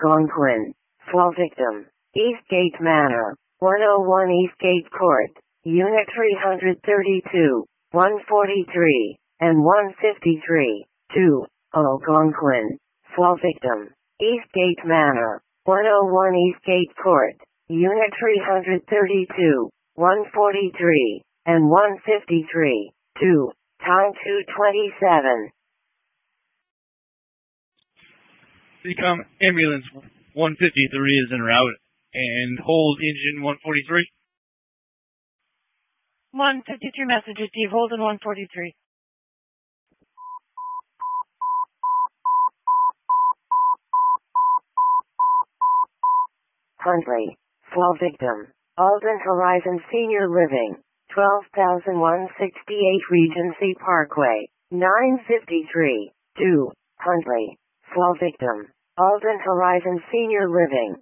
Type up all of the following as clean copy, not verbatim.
Algonquin. Fall victim. Eastgate Manor. 101 Eastgate Court. Unit 332, 143, and 153. 2. Algonquin. Fall victim. Eastgate Manor. 101 Eastgate Court. Unit 332, 143, and 153. 2. Time 2:27. Become ambulance 153 is en route and hold engine 143. 153 message received. Hold in 143. Huntley. Fall victim. Alden Horizon Senior Living. 12,168 Regency Parkway. 953. 2. Huntley. Fall victim. Alden Horizon Senior Living.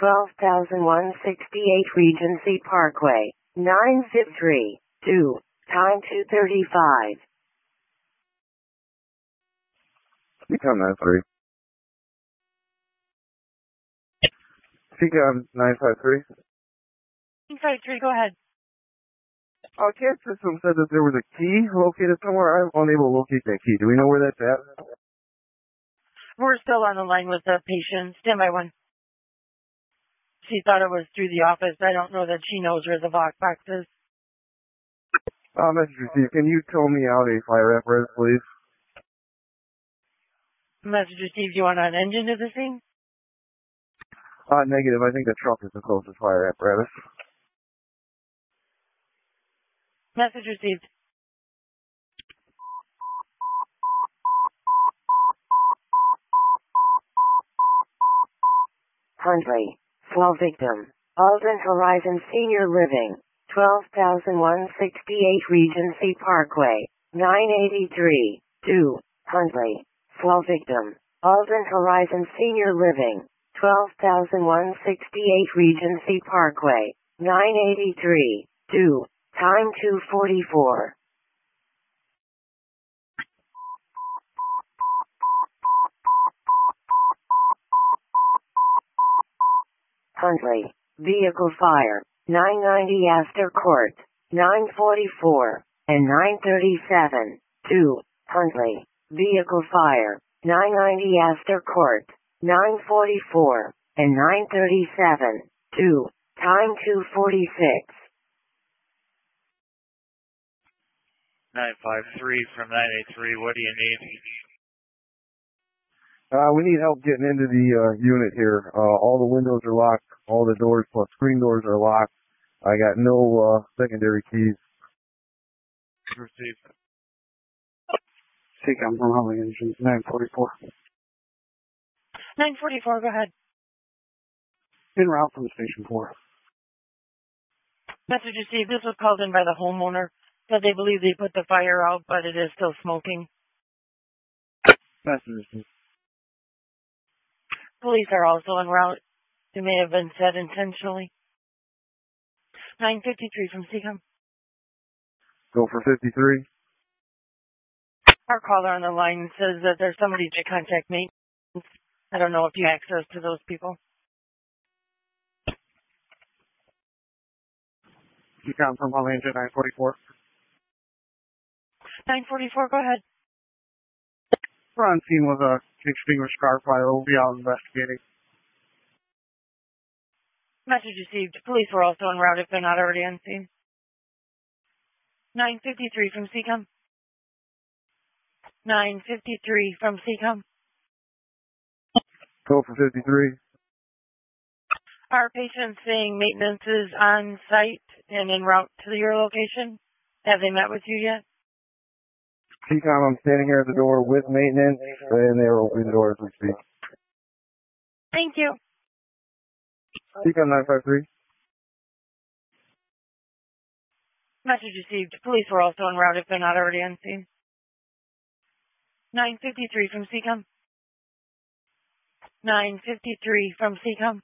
12,168 Regency Parkway. 953. 2. Time 2:35. Become 93. Become 953. 953, go ahead. Our CAD system said that there was a key located somewhere. I'm unable to locate that key. Do we know where that's at? We're still on the line with the patient. Stand by one. She thought it was through the office. I don't know that she knows where the box is. Message received. Can you tow me out a fire apparatus, please? Message received. You want an engine to the scene? Negative. I think the truck is the closest fire apparatus. Message received. Huntley. Fall victim. Alden Horizon Senior Living. 12,168 Regency Parkway. 983. 2. Huntley. Fall victim. Alden Horizon Senior Living. 12,168 Regency Parkway. 983. 2. Time 2:44. Huntley. Vehicle fire. 990 Astor Court. 944 and 937. 2. Huntley. Vehicle fire. 990 Astor Court. 944 and 937. 2. Time 2:46. 953 from 983. What do you need? We need help getting into the unit here. All the windows are locked. All the doors plus screen doors are locked. I got no secondary keys. Received. I'm from Holly Engine 944. 944, go ahead. En route from Station 4. Message received. This was called in by the homeowner. Said they believe they put the fire out, but it is still smoking. Message received. Police are also en route. It may have been said intentionally. 953 from Seacom. Go for 53. Our caller on the line says that there's somebody to contact me. I don't know if you have access to those people. Seacom from Holly Engine 944. 944, go ahead. We're on scene with a extinguished car fire. We'll be out investigating. Message received. Police were also en route if they're not already on scene. 953 from Seacom. 953 from Seacom. Go for 53. Our patient saying maintenance is on site and en route to your location. Have they met with you yet? TCOM, I'm standing here at the door with maintenance, and they're opening the door as we speak. Thank you. TCOM 953. Message received. Police were also en route if they're not already on scene. 953 from Seacom. 953 from Seacom.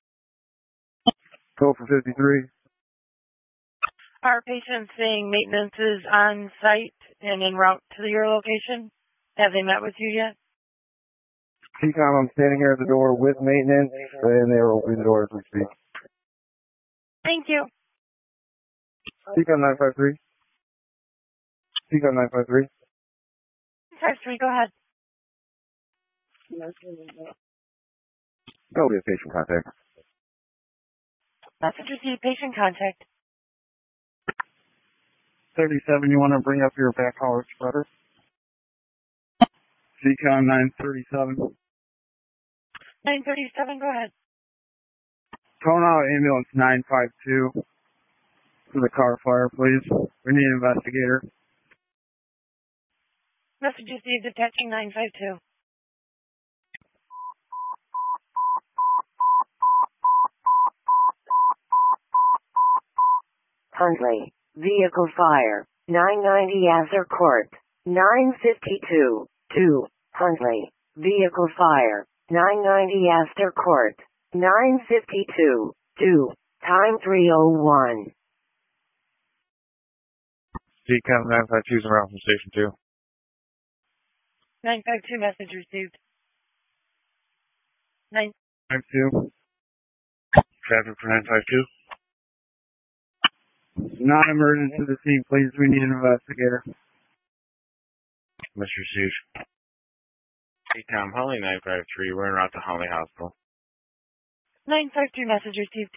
Go for 53. Our patient saying maintenance is on site and en route to your location. Have they met with you yet? TCOM, I'm standing here at the door with maintenance, and they're opening the door as we speak. Thank you. TCOM 953. TCOM 953. 53, go ahead. Go to patient contact. Message received, patient contact. 37, you want to bring up your back collar spreader? CCOM 937. 937, go ahead. Phone out ambulance 952 for the car fire, please. We need an investigator. Message received, attaching 952. Huntley, vehicle fire, 990 Asser Court, 952, 2, Huntley, vehicle fire, 990 Astor Court, 952, 2, time 3:01. TCOM 952 is around from station 2. 952, message received. 52. Traffic for 952. Non-emergency to the scene, please. We need an investigator. Mr. Suge. TCOM, Holly 953, we're en route to Holly Hospital. 953, message received.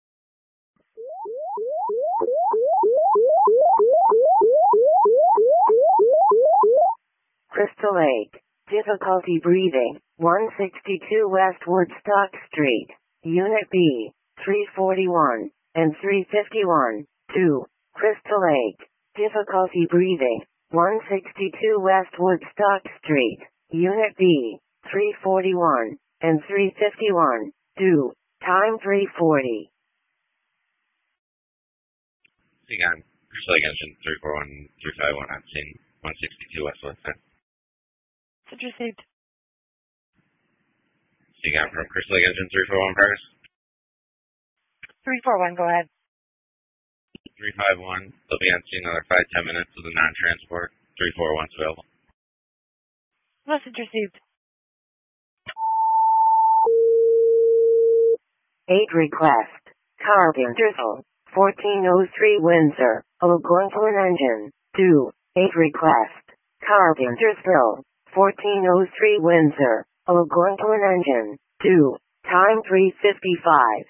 Crystal Lake, difficulty breathing, 162 West Woodstock Street, Unit B, 341, and 351, 2, Crystal Lake, difficulty breathing, 162 West Woodstock Street, Unit B, 341, and 351, 2, time 3:40. TCOM, Crystal Lake Engine 341, 351 on scene, 162 West Woodstock. Message received. TCOM from Crystal Lake Engine 341 progress. 341, go ahead. 351, they'll be on scene another 5-10 minutes with a non-transport. 341's available. Message received. 8 request. Carpentersville, 1403 Windsor, Algonquin Engine, 2, 8 request. Carpentersville, 1403 Windsor, Algonquin Engine, 2, time 3:55.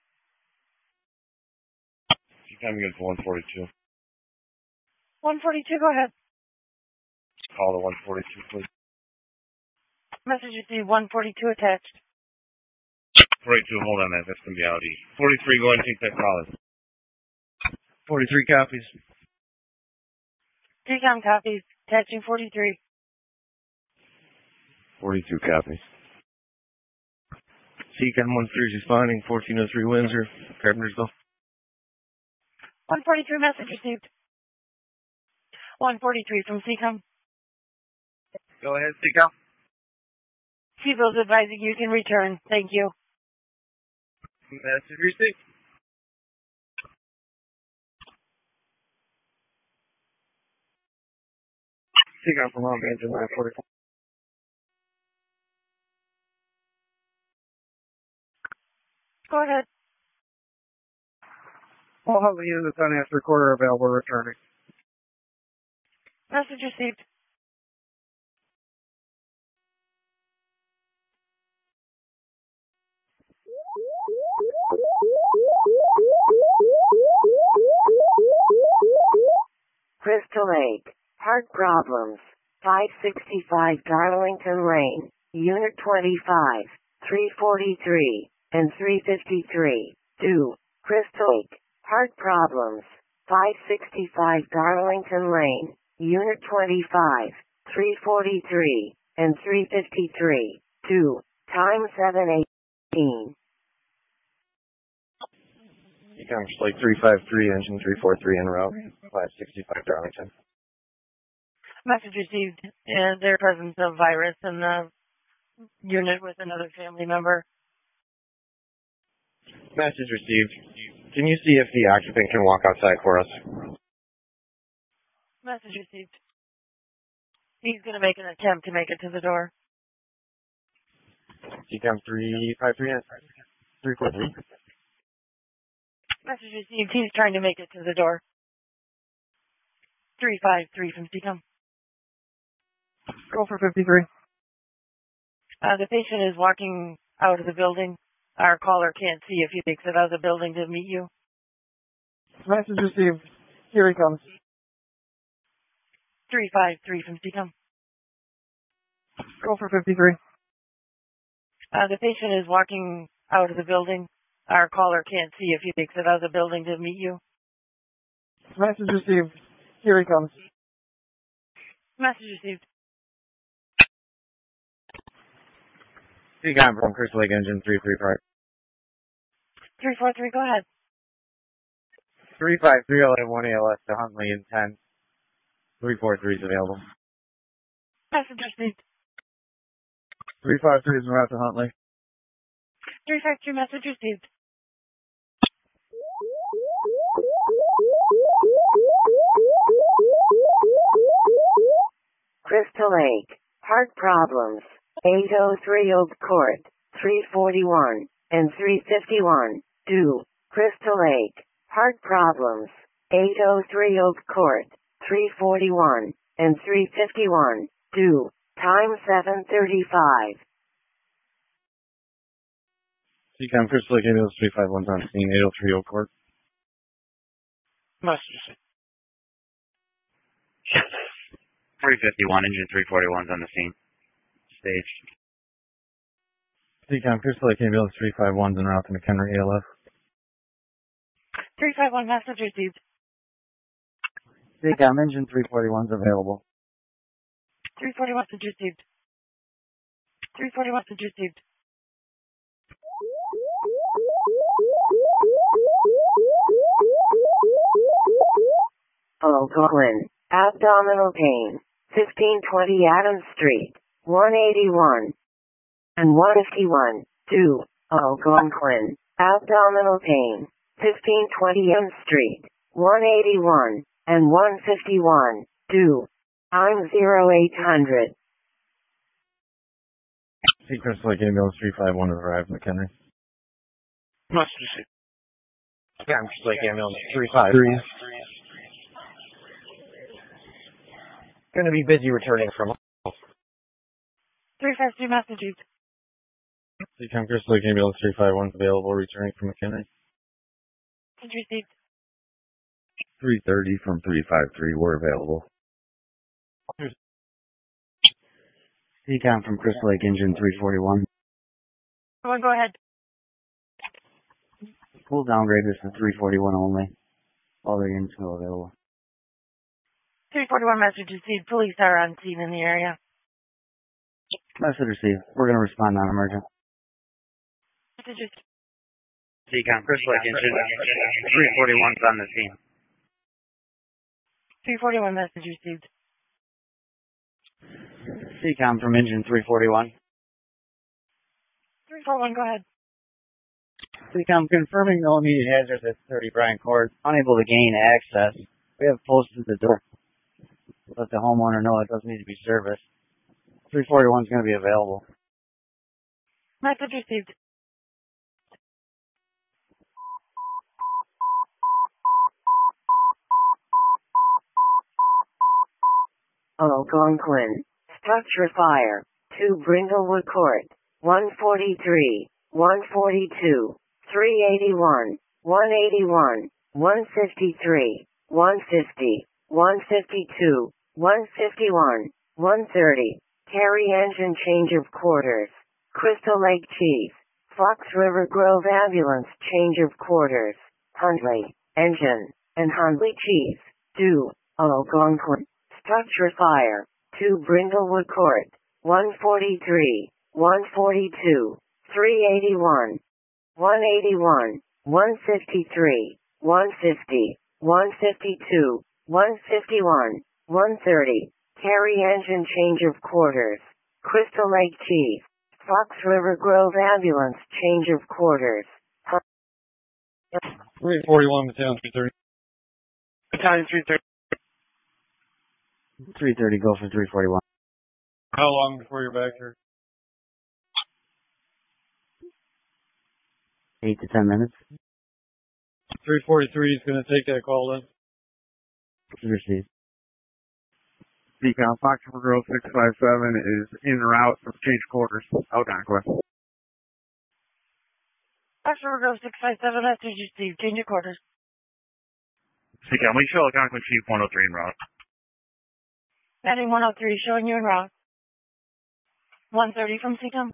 TCOM against 142. 142, go ahead. Call to 142, please. Message received, 142 attached. 42, hold on, that's going to be out east. 43, go ahead and take that call. 43 copies. TCOM copies, attaching 43. 42 copies. TCOM 13 responding, 1403 Windsor, Carpentersville. 143, message received. 143 from CCOM. Go ahead, TCOM. Chief's advising you can return. Thank you. Message received. TCOM from Home Engine 944. Go ahead. All of the units on Astor Court are available returning. Message received. Crystal Lake, heart problems, 565 Darlington Lane, Unit 25, 343, and 353, 2, Crystal Lake, heart problems, 565 Darlington Lane, Unit 25, 343, and 353, 2, time 7:18. TCOM Slate 353, engine 343 en route, 565 Darlington. Message received. Their presence of virus in the unit with another family member. Message received. Can you see if the occupant can walk outside for us? Message received. He's going to make an attempt to make it to the door. CCAM 353 and 343. Message received. He's trying to make it to the door. 353 from CCAM. Go for 53. The patient is walking out of the building. Our caller can't see if he makes it out of the building to meet you. Message received. Here he comes. 353 from CCAM. Go for 53. The patient is walking out of the building. Our caller can't see if he makes it out of the building to meet you. Message received. Here he comes. Message received. CCAM from Crystal Lake Engine 335. 343, go ahead. 353 1 ALS to Huntley in 10. 343 is available. Message received. 353 is en route to Huntley. 353, message received. Crystal Lake. Heart problems. 803 Oak Court. 341 and 351. Due. Crystal Lake. Heart problems. 803 Oak Court. 341 and 351. Due. Time 7:35. CCAM Crystal Lake Ambulance 351 on scene 803 Oak Court. Message received. 351, engine 341's on the scene. Stage. CCAM Crystal Lake Ambulance 351's en route to McHenry ALF. 351, message received. CCAM engine 341's available. 341, message received. 341, message received. Oakland. Abdominal pain. 1520 Adams Street. 181 and 151. Due. Oakland. Abdominal pain. 1520 M Street. 181 and 151. Due. I'm 0800. C Crystal Lake Ambulance 351 has arrived, McHenry. Message received. CCAM Crystal Lake Ambulance 353. Going to be busy returning from 353, message received. CCAM Crystal Lake Ambulance 351's available, returning from McHenry. Message received. 330 from 353 were available. CCAM from Crystal Lake Engine 341. Go ahead. Full downgrade, this is 341 only. All the units still available. 341, message received. Police are on scene in the area. Message received. We're going to respond non-emergent. Message received. CCAM Crystal Lake engine 341's on the scene. 341, message received. CCAM from engine 341. 341, go ahead. CCAM confirming no immediate hazards at 30 Bryant Court. Unable to gain access. We have posted the door. Let the homeowner know it doesn't need to be serviced. 341 is going to be available. Message received. Algonquin. Structure fire. 2 Brindlewood Court. 143, 142, 381, 181, 153, 150, 152, 151, 130. Carry engine change of quarters. Crystal Lake Chief. Fox River Grove Ambulance change of quarters. Huntley. Engine. And Huntley Chief. Due. Algonquin. Structure fire. 2 Brindlewood Court. 143, 142, 381, 181, 153, 150, 152, 151, 130. Carry engine change of quarters. Crystal Lake Chief. Fox River Grove Ambulance change of quarters. 341, Battalion 330. Battalion 330. 330, go for 341. How long before you're back here? 8 to 10 minutes. 343 is going to take that call then. Received. Decom Foxtrot Girl 657 is en route from change quarters. Algonquin. Foxtrot Girl 657, message received. Change your quarters. Decom, we show Algonquin Chief 103 en route. Heading 103, showing you en route. 130 from CCOM.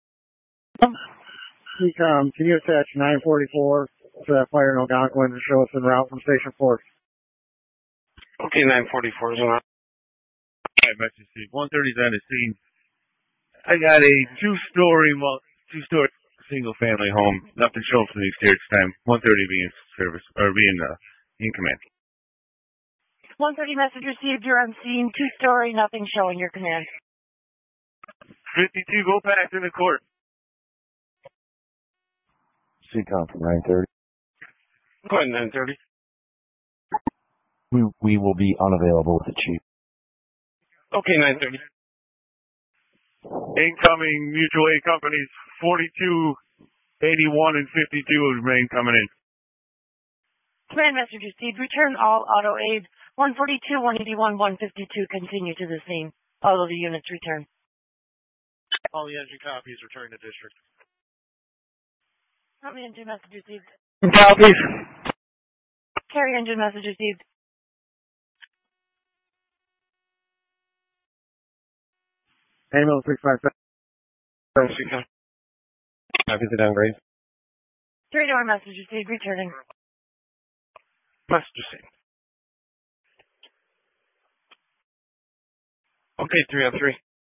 CCOM, can you attach 944 to that fire in Algonquin to show us en route from Station 4? Okay, 944 is en route. Alright, message received. 130's on the scene. I got a two-story single family home. Nothing shown from the exterior this time. 130 being in service, or being in command. 130 message received. You're on scene. 2-story. Nothing showing your command. 52, go back in the court. CCOM from 930. Go ahead, 930. We will be unavailable with the chief. Okay, 930. Incoming mutual aid companies 42, 81, and 52 remain coming in. Command message received. Return all auto aid. 142, 181, 152 continue to the scene. All of the units return. All the engine copies return to district. Copy engine message received. Copies. Carry engine message received. Ambulance 657. CCOM. Copy the downgrade. 3-door message received. Returning. Message received. Okay, 303.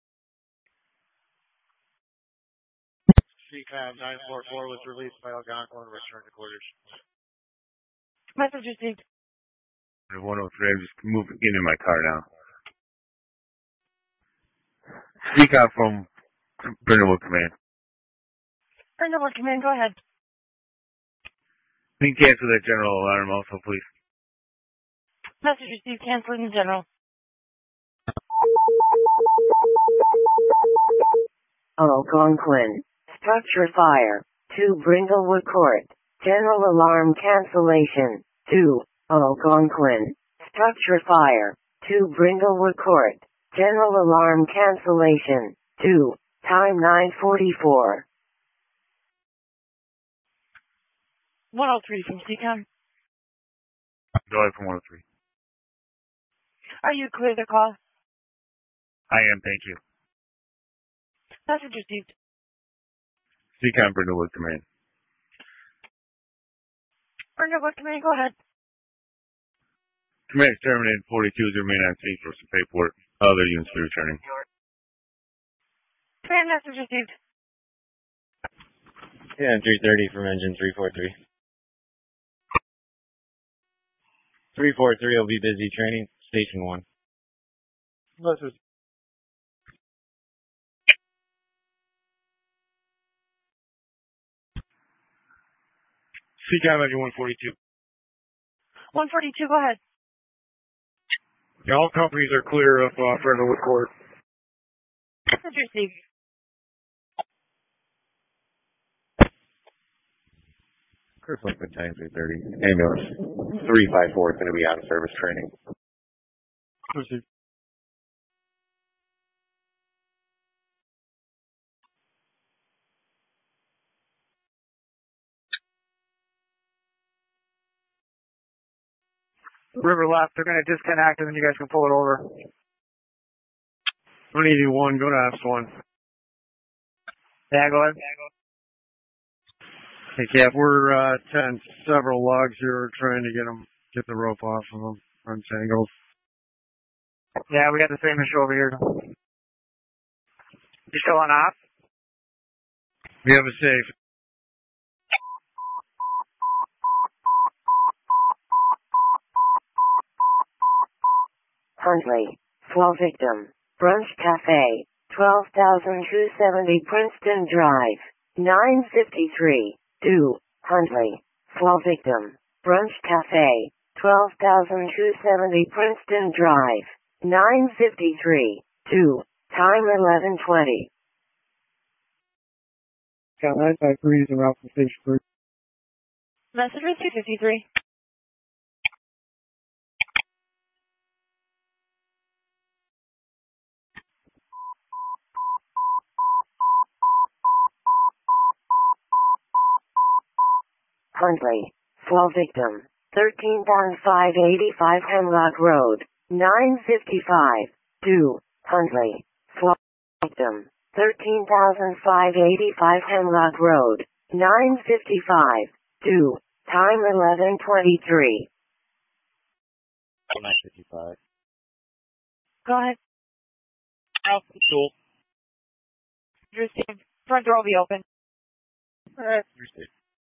CCOM 944 was released by Algonquin and returned to quarters. Message received. 103, I'm just getting in my car now. Speak out from Brindlewood Command. Brindlewood Command, go ahead. Can you cancel that general alarm also, please? Message received. Canceling the general. Algonquin. Structure fire. 2 Brindlewood Court. General alarm cancellation. 2 Algonquin. Structure fire. 2 Brindlewood Court. General alarm cancellation. 2. Time 9:44. 103 from CCOM. Go ahead from 103. Are you clear to call? I am, thank you. Message received. CCOM Brindlewood Command. Brindlewood Command, go ahead. Command is terminated. 42s remain on scene for some paperwork. Other units will be returning. Command message received. Yeah, 330 from engine 343. 343 will be busy training station 1. Message. CCOM engine 142. 142, go ahead. Yeah, all companies are clear of Brindlewood Court. Message received. Chris Linkman, time 330. Ambulance 354 is going to be out of service training. Received. River left. They're going to disconnect, and then you guys can pull it over. 181, go to S1. Yeah, go ahead. Hey, Cap, we're 10 several logs here trying to get the rope off of them, untangled. Yeah, we got the same issue over here. You still on op? We have a safe. Huntley. Fall victim. Brunch Cafe. 12,270 Princeton Drive. 953. 2. Huntley. Fall victim. Brunch Cafe. 12,270 Princeton Drive. 953. 2. Time 11:20. Got 953s and route from station 3. Message received 53. Huntley. Fall victim. 13,585 Hemlock Road. 955. 2. Huntley. Fall victim. 13,585 Hemlock Road. 955. 2. Time 11:23. 955. Go ahead. Alpha School. Received. Front door will be open. Alright, received.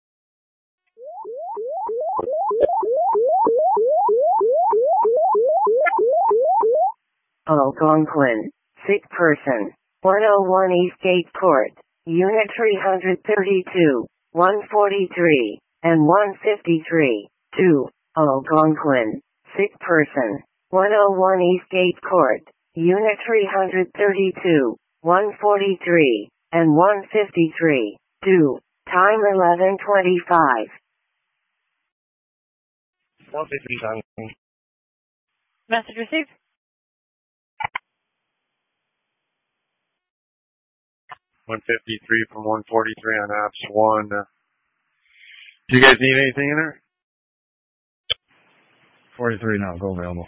Algonquin. Sick person. 101 Eastgate Court. Unit 332, 143, and 153. 2. Algonquin. Sick person. 101 Eastgate Court. Unit 332, 143, and 153. 2. Time 11:25. Message received. $153 from 143 on apps 1. Do you guys need anything in there? 43 now, go available.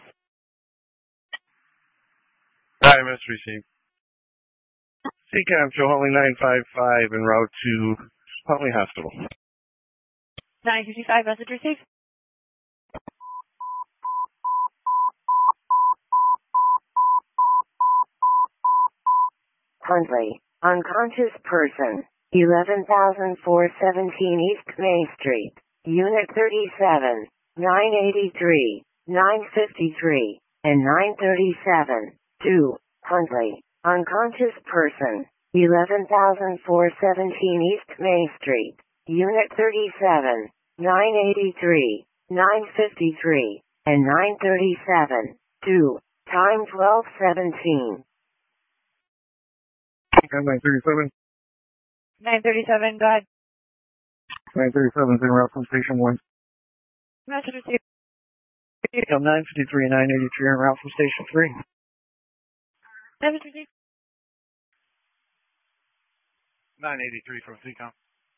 IMS received. CCOM show Huntley 955 en route to Huntley Hospital. 955. Message received. Huntley. Unconscious person. 11,417 East Main Street. Unit 37, 983, 953, and 937. 2. Huntley. Unconscious person. 11,417 East Main Street. Unit 37, 983, 953, and 937. 2. Time 12:17. 937. 937. Go ahead. 937 is en route from Station 1. Message received. 953 and 983 en route from Station 3. Message received. 983 from CCOM.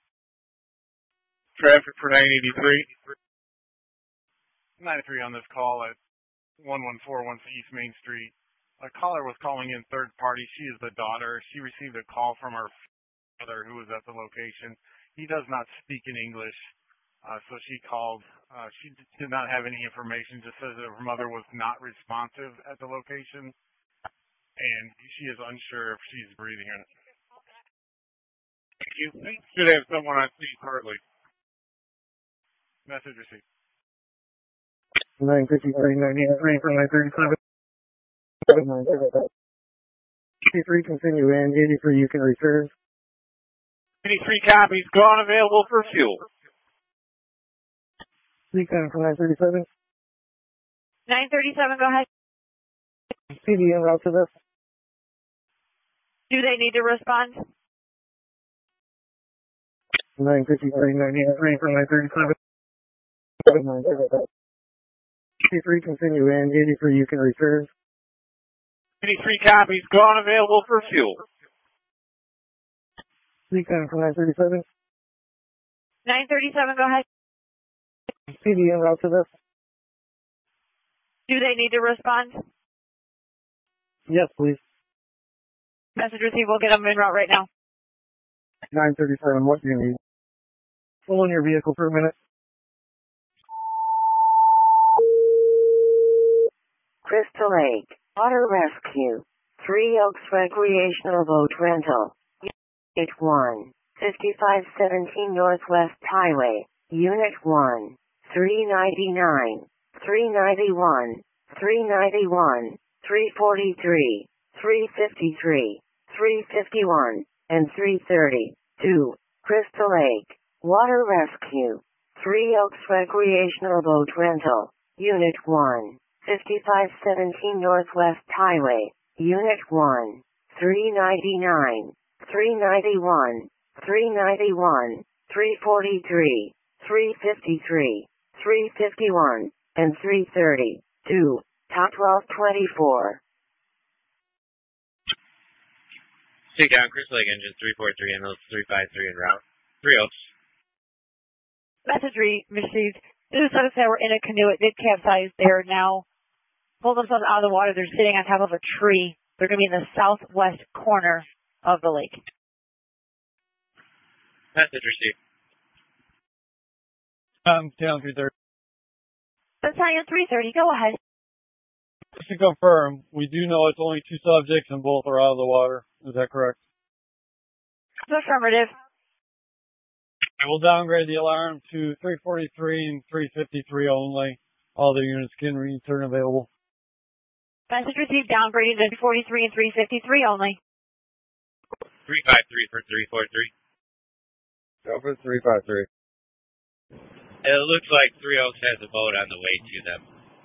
Traffic for 983. 93 on this call at 1141 East Main Street. A caller was calling in third party. She is the daughter. She received a call from her father who was at the location. He does not speak in English, so she called. She did not have any information, just says that her mother was not responsive at the location, and she is unsure if she's breathing or not. You should have someone on scene shortly. Message received. 953, 983 from 937. 83 continue and 83 you can reserve. 83 copies, gone available for fuel. CCOM from 937. 937. Go ahead. PD en route to this. Do they need to respond? 953, 983 from 937. 83 continue and 83 you can reserve. 83 copies, gone available for fuel. CCOM from 937. 937. Go ahead. PD en route to this. Do they need to respond? Yes, please. Message received. We'll get them en route right now. 937, what do you need? Pull in your vehicle for a minute. Crystal Lake. Water Rescue. 3 Oaks Recreational Boat Rental. Unit 1. 5517 Northwest Highway. Unit 1. 399. 391. 391. 343. 353. 351. And 330. 2. Crystal Lake. Water Rescue. 3 Oaks Recreational Boat Rental. Unit 1. 5517 Northwest Highway, Unit 1, 399, 391, 391, 343, 353, 351, and 330. 2. Top 1224. Seacom, Chris Lake Engine 343 and those 353 en route. 3 Oaks. Message received. News let us say we're in a canoe. It did capsize. They are now pulled themselves out of the water. They're sitting on top of a tree. They're going to be in the southwest corner of the lake. Message received. Town 330. Battalion 330, go ahead. Just to confirm, we do know it's only 2 subjects and both are out of the water. Is that correct? Affirmative. I will downgrade the alarm to 343 and 353 only. All the units can return available. Message received, downgrading to 43 and 353 only. 353 for 343. Go for 353. It looks like 3 Oaks has a boat on the way to them.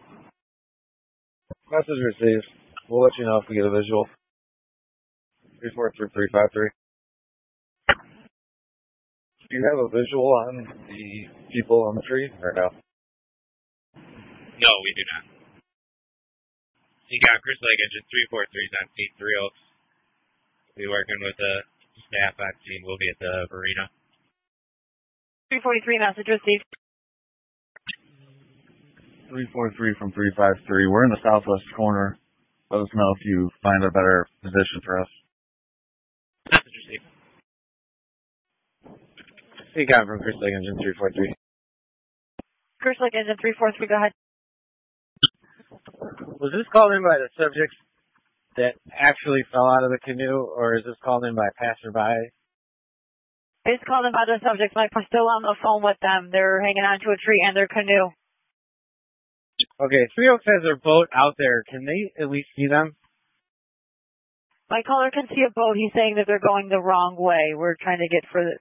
Message received. We'll let you know if we get a visual. 343, 353. Do you have a visual on the people on the tree or no? No, we do not. Seacom, Chris Lake Engine 343 is on scene. 3 Oaks. We'll be working with the staff on scene. We'll be at the marina. 343, message received. 343 from 353. We're in the southwest corner. Let us know if you find a better position for us. Message received. Seacom from Chris Lake Engine 343. Chris Lake Engine 343, go ahead. Was this called in by the subjects that actually fell out of the canoe, or is this called in by passerby? It's called in by the subjects. I'm still on the phone with them. They're hanging onto a tree and their canoe. Okay, 3 Oaks has their boat out there. Can they at least see them? My caller can see a boat. He's saying that they're going the wrong way. We're trying to get further.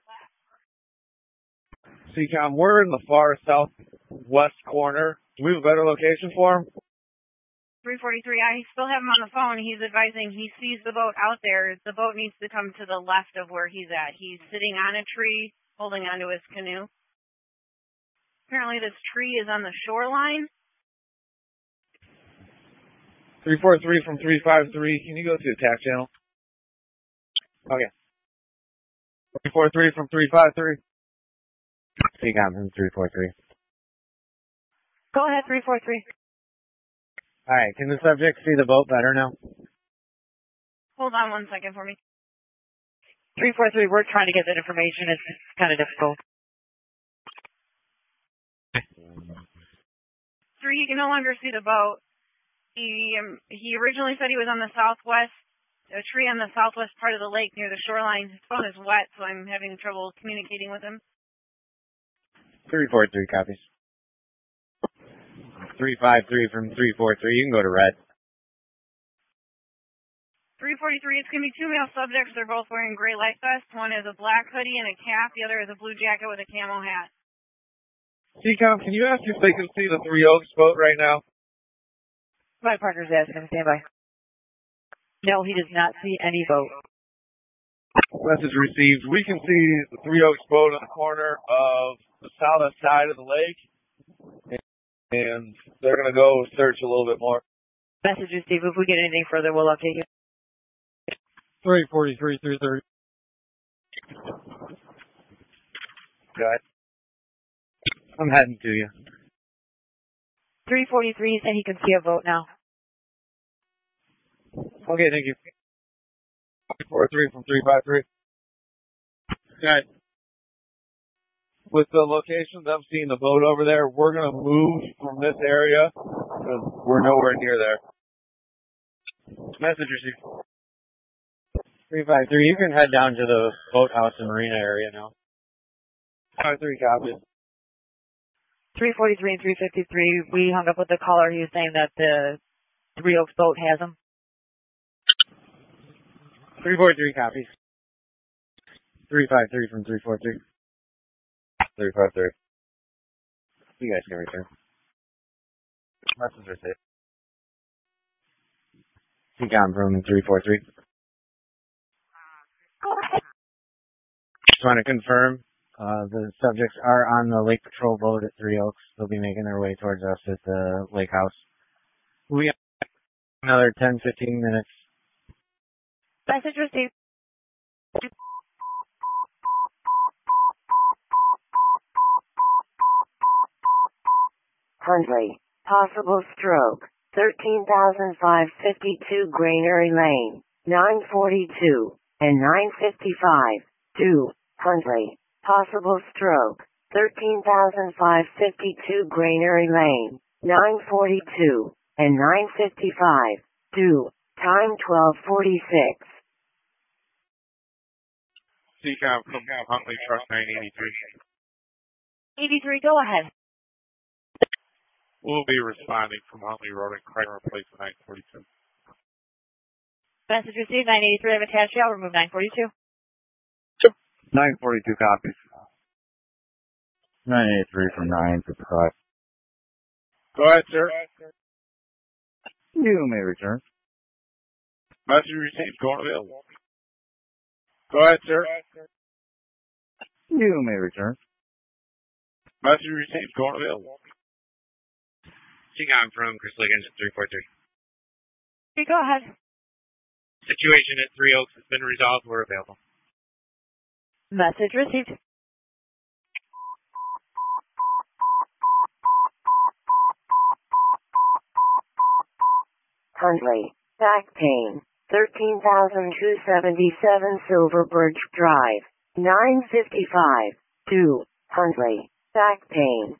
Seacom, we're in the far southwest corner. Do we have a better location for him? 343, I still have him on the phone. He's advising he sees the boat out there. The boat needs to come to the left of where he's at. He's sitting on a tree, holding onto his canoe. Apparently this tree is on the shoreline. 343 from 353. Can you go to the attack channel? Okay. 343 from 353. Seacom from 343. Go ahead, 343. Alright, can the subject see the boat better now? Hold on 1 second for me. 343, we're trying to get that information. It's kind of difficult. 3, he can no longer see the boat. He originally said he was on the southwest, a tree on the southwest part of the lake near the shoreline. His phone is wet, so I'm having trouble communicating with him. 343 copies. 353 from 343. You can go to red. 343, it's going to be 2 male subjects. They're both wearing gray life vests. One is a black hoodie and a cap. The other is a blue jacket with a camo hat. Seacom, can you ask if they can see the 3 Oaks boat right now? My partner's asking him. Stand by. No, he does not see any boat. Message received. We can see the 3 Oaks boat on the corner of the southwest side of the lake. And they're going to go search a little bit more. Message received. If we get anything further, we'll update you. 343, 330. Go ahead. I'm heading to you. 343, he said he can see a boat now. Okay, thank you. 343 from 353. Okay. With the locations I'm seeing the boat over there, we're going to move from this area because we're nowhere near there. Message received. 353, you can head down to the boathouse and marina area now. 53 copies. 343 and 353, we hung up with the caller. He was saying that the 3 Oaks boat has them. 343 copies. 353 from 343. 353. You guys can return. Message received. Seacom from 343. Just want to confirm, The subjects are on the Lake Patrol boat at Three Oaks. They'll be making their way towards us at the lake house. We have another 10, 15 minutes. Message received. Huntley, possible stroke, 13,552 Granary Lane, 942, and 955, 2, Huntley, possible stroke, 13,552 Granary Lane, 942, and 955, 2, time 12:46. CCOM from Huntley Truck 983. 83, go ahead. We'll be responding from Huntley Road and Craig Replacement 942. Message received, 983, I've attached you. I'll remove 942. 942 copies. 983 from 955. Go ahead, sir. You may return. Message received, going available. Go ahead, sir. You may return. Message received, going available. CCOM from Crystal Lake Engine 343. Okay, go ahead. Situation at Three Oaks has been resolved. We're available. Message received. Huntley, back pain, 13,277 Silver Birch Drive, 955, 2, Huntley, back pain,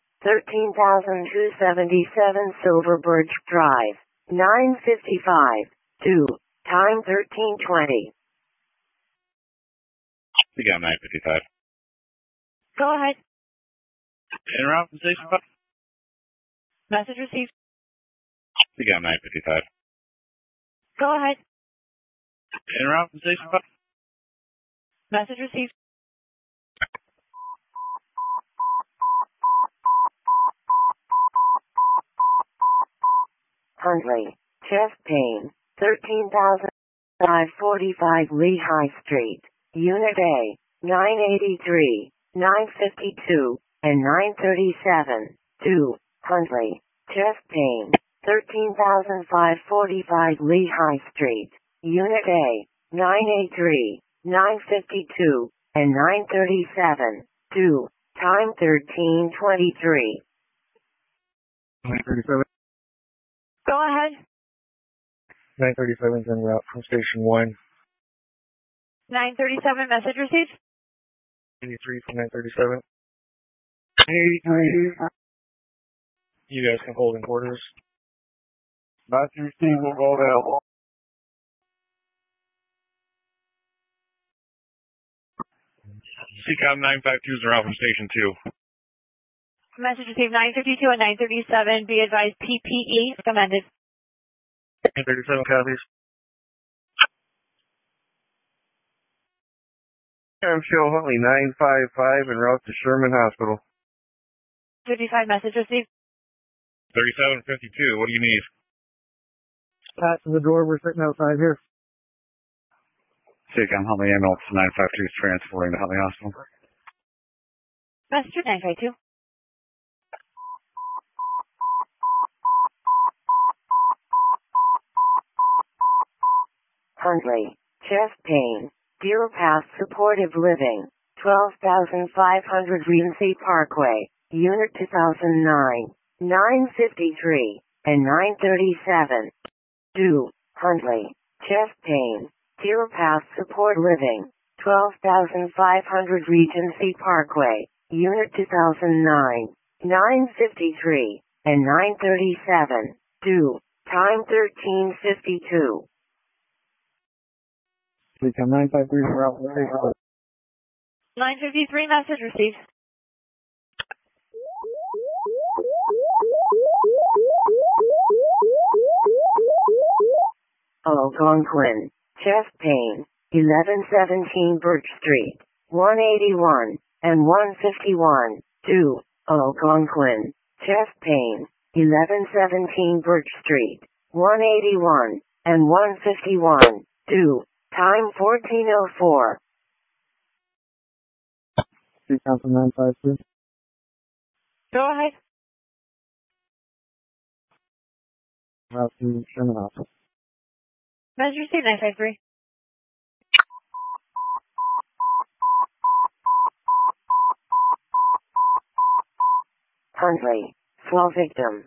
13,277 Silver Birch Drive, 955, 2, time 13:20. CCOM 955. Go ahead. En route from Station 5. Message received. CCOM 955. Go ahead. En route from Station 5. Message received. Huntley, chest pain, 13,545 Lehigh Street, Unit A, 983, 952, and 937, 2, Huntley, chest pain, 13,545 Lehigh Street, Unit A, 983, 952, and 937, 2, time 13:23. 937. Go ahead. 937 is en route from Station 1. 937, message received. 83 from 937. 83. You guys can hold in quarters. Master Steve will go available. CCOM 952 is around from Station 2. Message received, 952 and 937. Be advised, PPE recommended. 937 copies. I'm Shell Huntley, 955 en route to Sherman Hospital. 55, message received. 3752, what do you need? Pat to the door, we're sitting outside here. CCOM Huntley Ambulance 952 is transporting to Huntley Hospital. Message 952. Huntley, chest pain, Deer Path Supportive Living, 12,500 Regency Parkway, Unit 2009, 953, and 937. 2, Huntley, chest pain, Deer Path Support Living, 12,500 Regency Parkway, Unit 2009, 953, and 937. 2, time 13:52. CCOM 953 en route from Station 1. 953, message received. Algonquin, chest pain, 1117 Birch Street, 181, and 151. 2, Algonquin, chest pain, 1117 Birch Street, 181, and 151. 2, time 14:04. CCOM from 953. Go ahead. Route to Sherman Office. Message received 953. Huntley. Flow victim.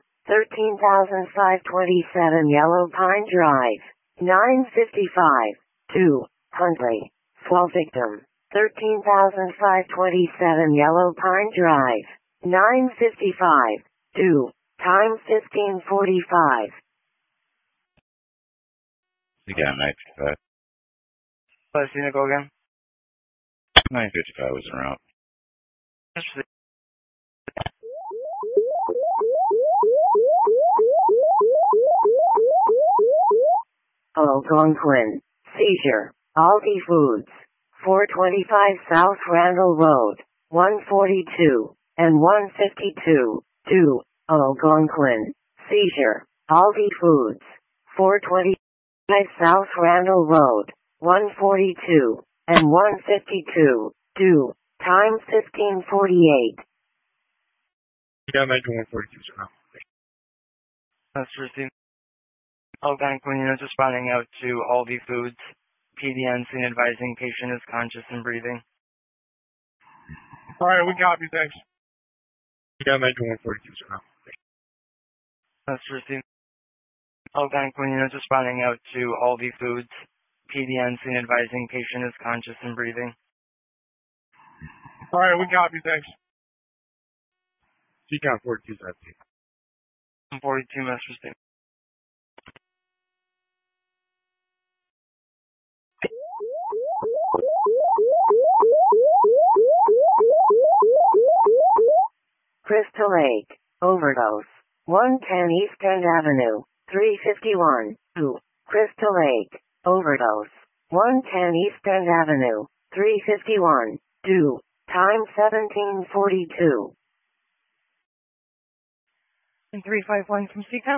13,527 Yellow Pine Drive. 955. 2. Huntley. Flow victim. 13,527 Yellow Pine Drive. 955. 2. Time 1545. You got 955. Let's see, go again. 955 was en route. Algonquin. Seizure. Aldi Foods. 425 South Randall Road. 142 and 152. 2. Algonquin. Seizure. Aldi Foods. 425 South Randall Road. 142 and 152. 2. Time 1548. Yeah, Metro 142 is around. That's received. Algonquin units responding out to Aldi Foods. PDN scene advising patient is conscious and breathing. All right, we copy. Thanks. Yeah, Metro 142 is around. That's received. Algonquin units responding out to Aldi Foods. PDN scene advising patient is conscious and breathing. All right, we copy. Thanks. CCOM 42 is active. 42 message received. Crystal Lake. Overdose. 110 Eastern Avenue. 351. 2. Crystal Lake. Overdose. 110 Eastern Avenue. 351. 2. Time 1742. And 351 from CCOM.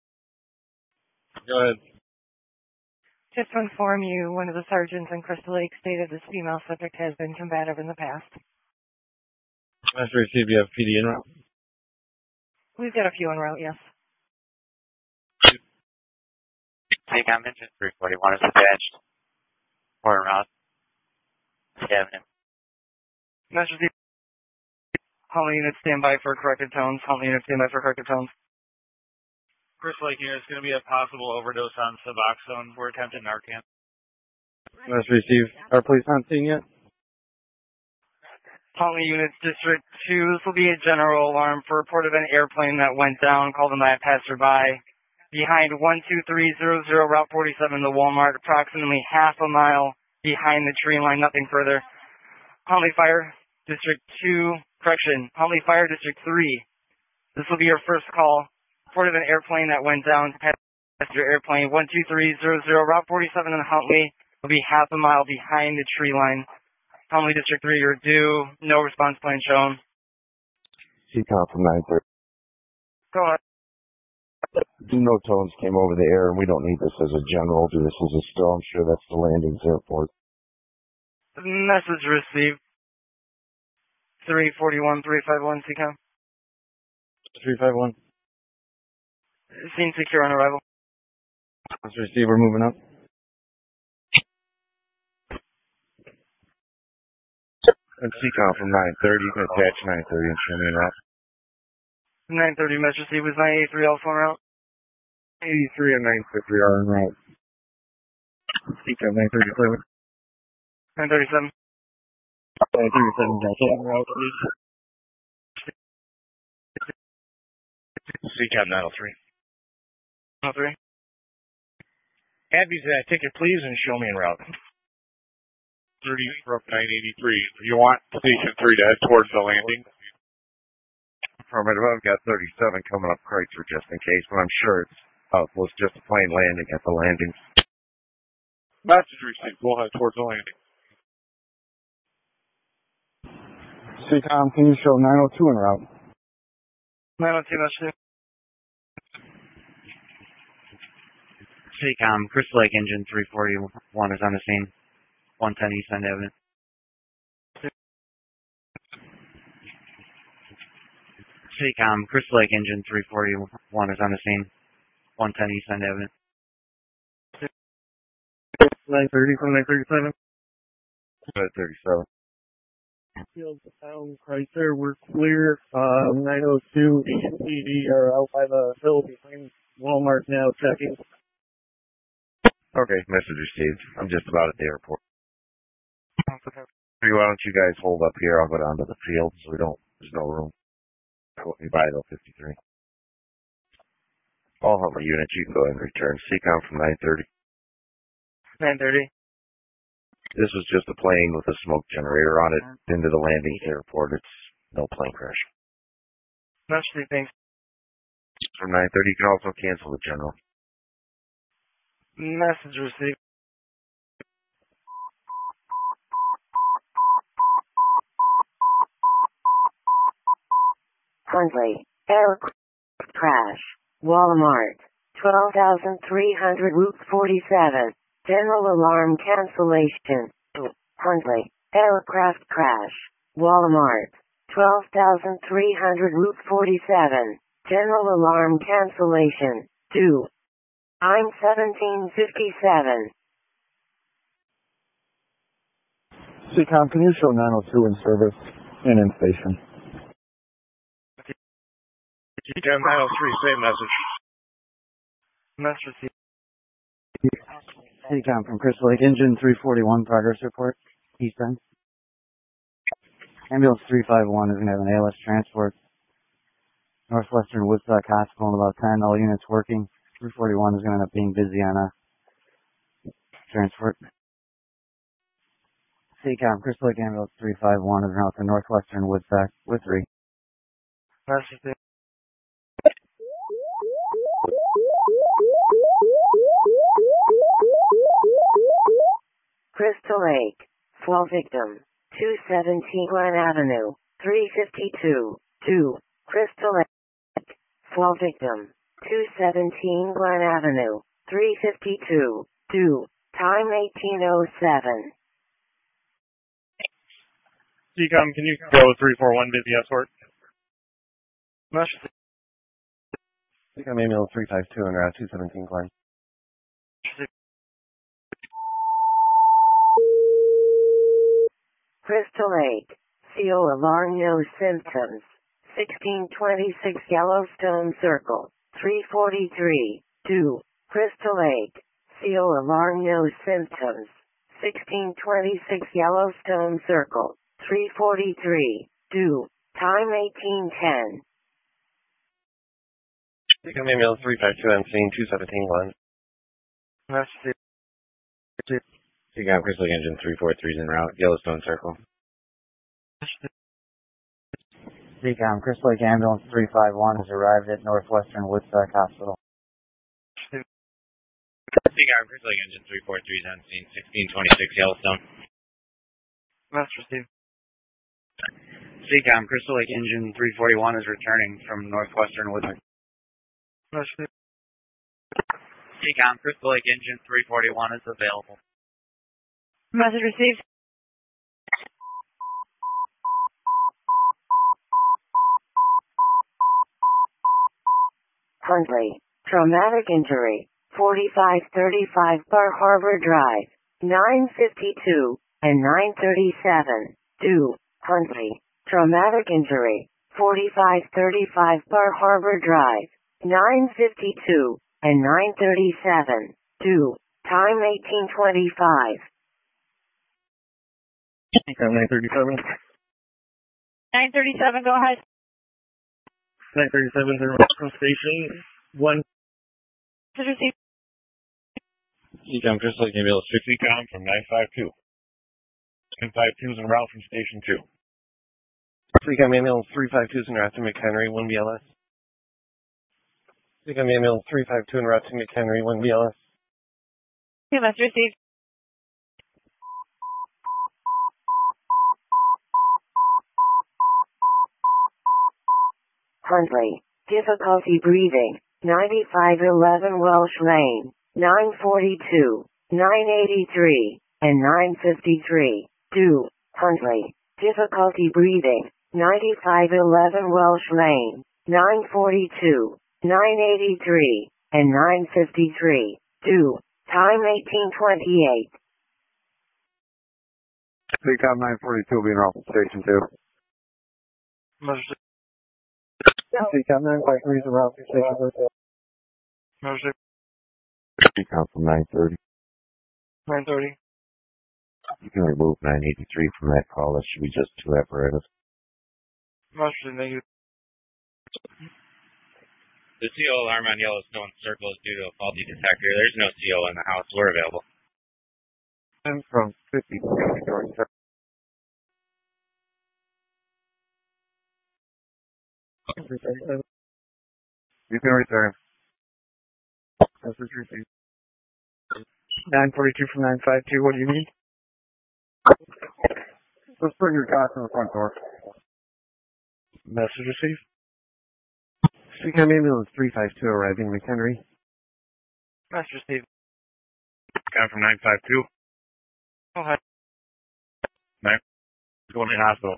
Go ahead. Just to inform you, one of the sergeants in Crystal Lake stated this female subject has been combative in the past. Master received, you have PD en route. We've got a few en route, yes. CCOM engine 341 is attached. Or en route. Avenue. Master received. Huntley units stand by for corrected tones. Huntley units stand by for corrected tones. Crystal Lake unit, it's going to be a possible overdose on Suboxone. We're attempting Narcan. Master received. Are police on scene yet? Huntley units, District 2. This will be a general alarm for report of an airplane that went down, called in by a passerby. Behind 12300 Route 47, the Walmart, approximately half a mile behind the tree line, nothing further. Huntley Fire, District 2, Huntley Fire, District 3. This will be your first call. Report of an airplane that went down, passenger airplane, 12300 Route 47 in Huntley, will be half a mile behind the tree line. Huntley District 3, you're due. No response plan shown. CCOM from 930. Go ahead. No tones came over the air, and we don't need this as a general. Do this as a still. I'm sure that's the landings airport. Message received. 341, 351, CCOM. 351. Scene secure on arrival. Master received, we're moving up. And CCOM from 930, you can attach 930 and show me that. 930 message received was 983 also en route. 83 and 950 are en route. CCOM 930 clear. 937. 937 also en route, please. CCOM 903. 903. Add these ticket, please, and show me en route. 30 from 983. You want Station 3 to head towards the landing? Affirmative. I've got 37 coming up Kreitzer just in case, but I'm sure it was just a plane landing at the landing. Message received. We'll head towards the landing. CCOM, can you show 902 en route? 902 message. CCOM, Crystal Lake engine 341 is on the scene. 110 East End Avenue. CCOM, Crystal Lake Engine 341 is on the scene. 110 East End Avenue. 930 from 937. 937. Field to town, Chrysler, we're clear. 902 ED are out by the hill behind Walmart now checking. Okay, message received. I'm just about at the airport. Why don't you guys hold up here? I'll go down to the field so there's no room. Put me by though, 53. All Hummer units, you can go ahead and return. CCOM from 930. 930. This was just a plane with a smoke generator on it into the landing airport. It's no plane crash. Message thanks. From 930, you can also cancel the general. Message received. Huntley, aircraft crash. Walmart, 12,300 Route 47. General alarm cancellation. Huntley, aircraft crash. Walmart, 12,300 Route 47. General alarm cancellation. 2. I'm 1757. CCOM, can you show 902 in service and in station? CCOM 903, same message. Message received. CCOM from Crystal Lake Engine 341, progress report, eastbound. Ambulance 351 is going to have an ALS transport. Northwestern Woodstock Hospital in about 10, all units working. 341 is going to end up being busy on a transport. CCOM, Crystal Lake Ambulance 351 is now to Northwestern Woodstock with 3. Message. Crystal Lake, fall victim, 217 Glen Avenue, 352, 2, Crystal Lake, fall victim, 217 Glen Avenue, 352, 2, time 1807. CCOM, can you go 341 busy escort? Message. CCOM ambulance 352 and route 217 Glen. Crystal Lake, CO alarm no symptoms, 1626 Yellowstone Circle, 343, 2, Crystal Lake, CO alarm no symptoms, 1626 Yellowstone Circle, 343, 2, time 1810. CCOM ambulance 352 on scene 217 Glen. Message. CCOM Crystal Lake Engine 343 is en route, Yellowstone Circle. CCOM, Crystal Lake Ambulance 351 has arrived at Northwestern Woodstock Hospital. CCOM Crystal Lake Engine 343 is on scene 1626 Yellowstone. Message received. CCOM, Crystal Lake Engine 341 is returning from Northwestern Woodstock. Message. CCOM, Crystal Lake Engine 341 is available. Message received. Huntley, traumatic injury, 4535 Bar Harbor Drive, 952 and 937, 2, Huntley, traumatic injury, 4535 Bar Harbor Drive, 952 and 937, 2, time 1825. CCOM 937. 937, go ahead. 937 from station 1. Message received. CCOM Crystal Lake Ambulance 50 CCOM from 952. 952 is en route from station 2. CCOM ambulance 352 is en route to McHenry 1 BLS. CCOM ambulance 352 en route to McHenry 1 BLS. Message received. Huntley, difficulty breathing, 9511 Welsh Lane, 942, 983, and 953, 2, Huntley, difficulty breathing, 9511 Welsh Lane, 942, 983, and 953. 2. Time 1828. CCOM 942 will be in route from Station 2. Motion. CCOM 953 is en route from Station 2. Motion. CCOM from 930. 930. You can remove 983 from that call. That should be just 2 apparatus. Motion. Thank you. The CO alarm on Yellowstone Circle is due to a faulty detector. There's no CO in the house. We're available. I'm from 50. You can return. Message received. 942 from 952. What do you need? Let's bring your cots in the front door. Message received. CCOM ambulance 352 arriving McHenry. Message received. Guy from 952. Go ahead. Going in hospital.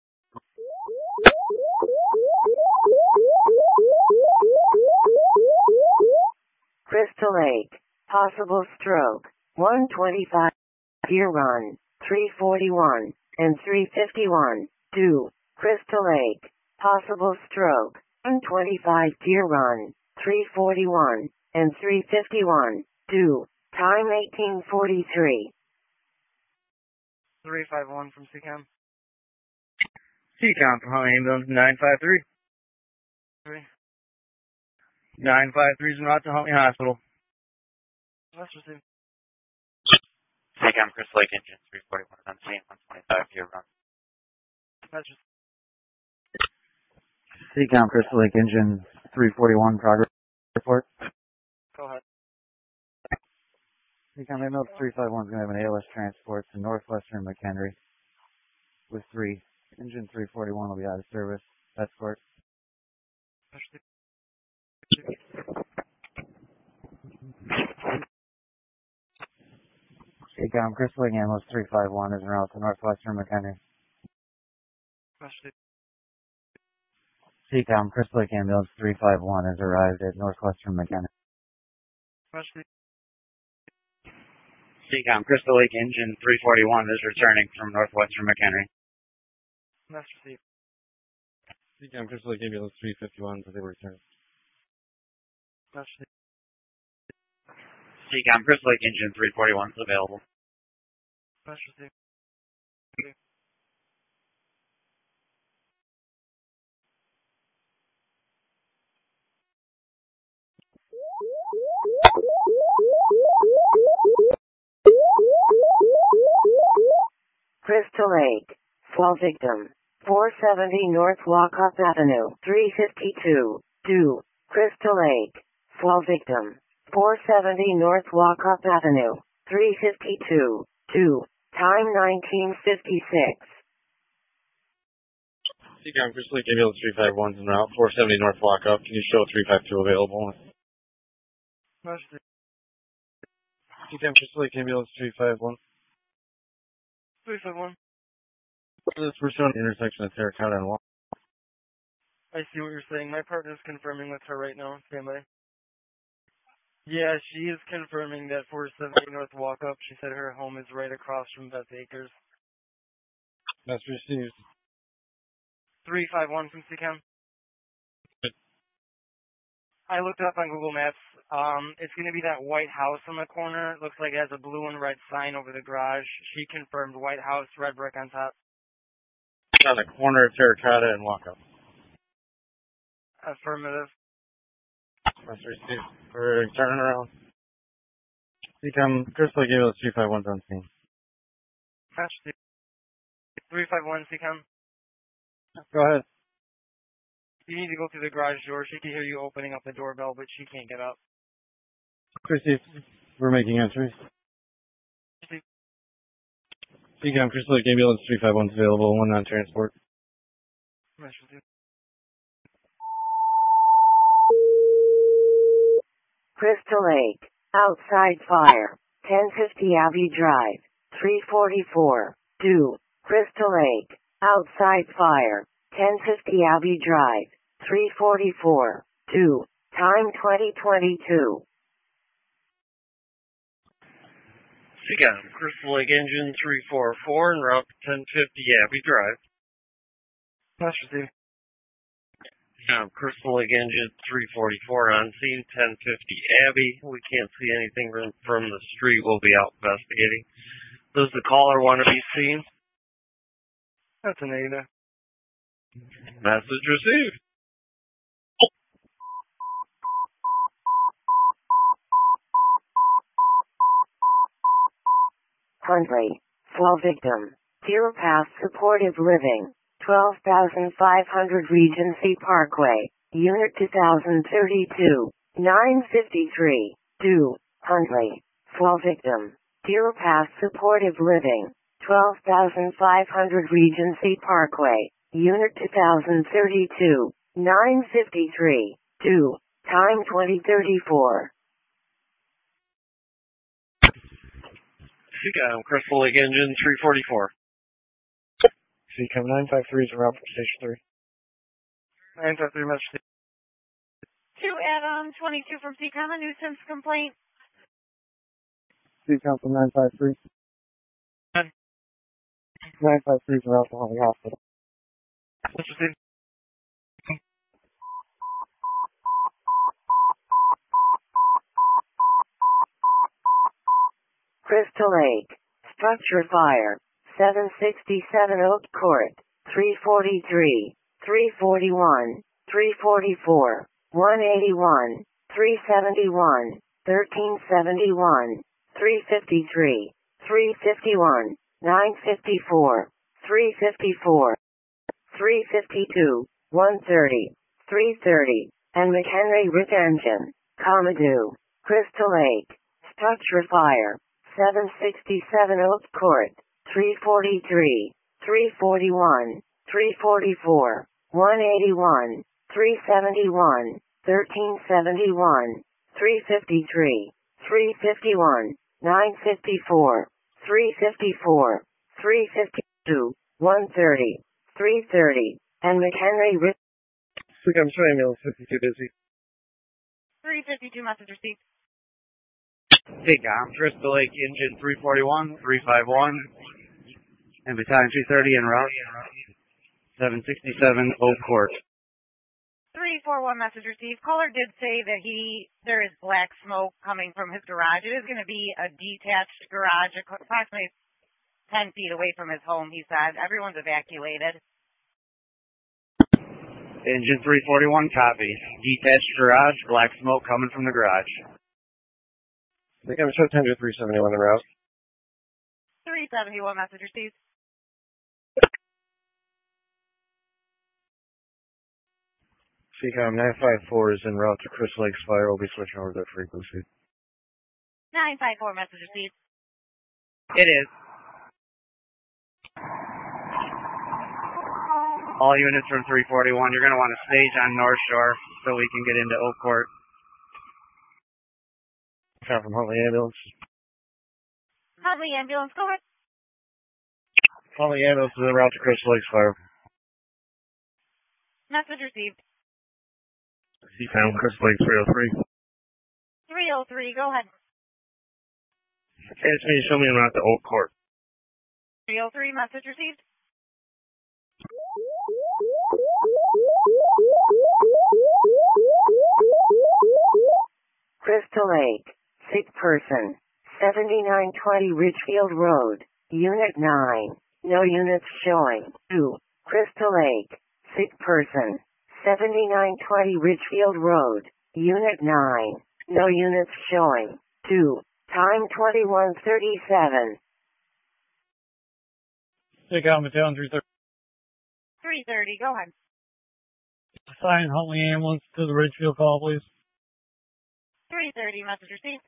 Crystal Lake. Possible stroke. 125. Deer Run. 341 and 351. 2. Crystal Lake. Possible stroke. 125 Deer Run. 341 and 351. 2. Time 1843. 351 from CCOM. CCOM from Home Ambulance 953. 953 is en route to Homey Hospital. Message received. CCOM Crystal Lake Engine 341 on scene 125 Deer Run. Message. CCOM Crystal Lake Engine 341 progress report. Go ahead. CCOM ambulance 351 is going to have an ALS transport to Northwestern McHenry with 3. Engine 341 will be out of service. Escort. CCOM Crystal Lake ambulance 351 is en route to Northwestern McHenry. CCOM Crystal Lake ambulance 351 has arrived at Northwestern McHenry. CCOM Crystal Lake Engine 341 is returning from Northwestern McHenry. Message received. CCOM Crystal Lake ambulance 351 so they were returned. Message received. CCOM Crystal Lake Engine 341 is available. Message received. Crystal Lake. Fall victim. 470 North Lockup Avenue. 352. 2. Crystal Lake. Fall victim. 470 North Lockup Avenue. 352. 2. Time 1956. CCOM Crystal Lake ambulance 351 is en route 470 North Lockup. Can you show 352 available? Message received. CCOM Crystal Lake ambulance 351. 351. We're showing the intersection of Terracotta and Wall. I see what you're saying. My partner's confirming with her right now. Stand by. Yeah, she is confirming that 470 North Walkup. She said her home is right across from Beth Acres. That's received. 351 from CCOM. I looked up on Google Maps. It's going to be that white house on the corner. It looks like it has a blue and red sign over the garage. She confirmed white house, red brick on top. On the corner of Terracotta and Walkup. Affirmative. That's received. We're turning around. CCOM Crystal Lake ambulance 351 on scene. 351 CCOM. Go ahead. You need to go through the garage door. She can hear you opening up the doorbell, but she can't get up. Received. We're making entries. CCOM Crystal Lake ambulance 351 is available. 1 non-transport. Crystal Lake. Outside fire. 1050 Abbey Drive. 344. 2. Crystal Lake. Outside fire. 1050 Abbey Drive. 344. 2. Time 2022. Seacom, Crystal Lake Engine 344 en route to 1050 Abbey Drive. Master Steve. Crystal Lake Engine 344 on scene, 1050 Abbey. We can't see anything from the street. We'll be out investigating. Does the caller want to be seen? That's a negative. Message received. Huntley. Fall victim. Deer Path Supportive Living. 12,500 Regency Parkway. Unit 2032. 953. 2. Huntley. Fall victim. Deer Path Supportive Living. 12,500 Regency Parkway. Unit 2032. 953. 2. Time 2034. Seacom, Crystal Lake Engine 344. Seacom 953 is en route from Station 3. 953, Master Steve. 2 Adam 22 from Seacom, a nuisance complaint. Seacom from 953. 953 is en route to Holly Hospital. Master Steve. Crystal Lake. Structure fire. 767 Oak Court. 343. 341. 344. 181. 371. 1371. 353. 351. 954. 354. 352. 130. 330. And McHenry Rich Engine. Commodore. Crystal Lake. Structure fire. 767 Oak Court. 343. 341. 344. 181. 371. 1371. 353. 351. 954. 354. 352. 130. 330. And McHenry Rich. Seacom, show ambulance 52 busy. 352 message received. Seacom, Crystal Lake Engine 341, 351, and Battalion 230 en route. 767 Oak Court. 341 message received. Caller did say that there is black smoke coming from his garage. It is going to be a detached garage, approximately 10 feet away from his home, he said. Everyone's evacuated. Engine 341, copy. Detached garage, black smoke coming from the garage. Seacom, show 10 to 371 en route. 371 message received. Seacom 954 is en route to Crystal Lake's fire. We'll be switching over their frequency. 954 message received. It is. All units from 341, you're going to want to stage on North Shore so we can get into Oak Court. Seacom from Huntley Ambulance. Huntley Ambulance, go ahead. Huntley Ambulance is en route to Crystal Lake's fire. Message received. Seacom, Crystal Lake 303. 303, go ahead. Okay, it's me. Show me en route to Oak Court. 303, message received. Crystal Lake. Sick person. 7920 Ridgefield Road. Unit 9. No units showing. 2. Crystal Lake. Sick person. 7920 Ridgefield Road. Unit 9. No units showing. 2. Time 21:37. Seacom, Battalion 330. 330, go ahead. Assign Huntley Ambulance to the Ridgefield call, please. 330, message received.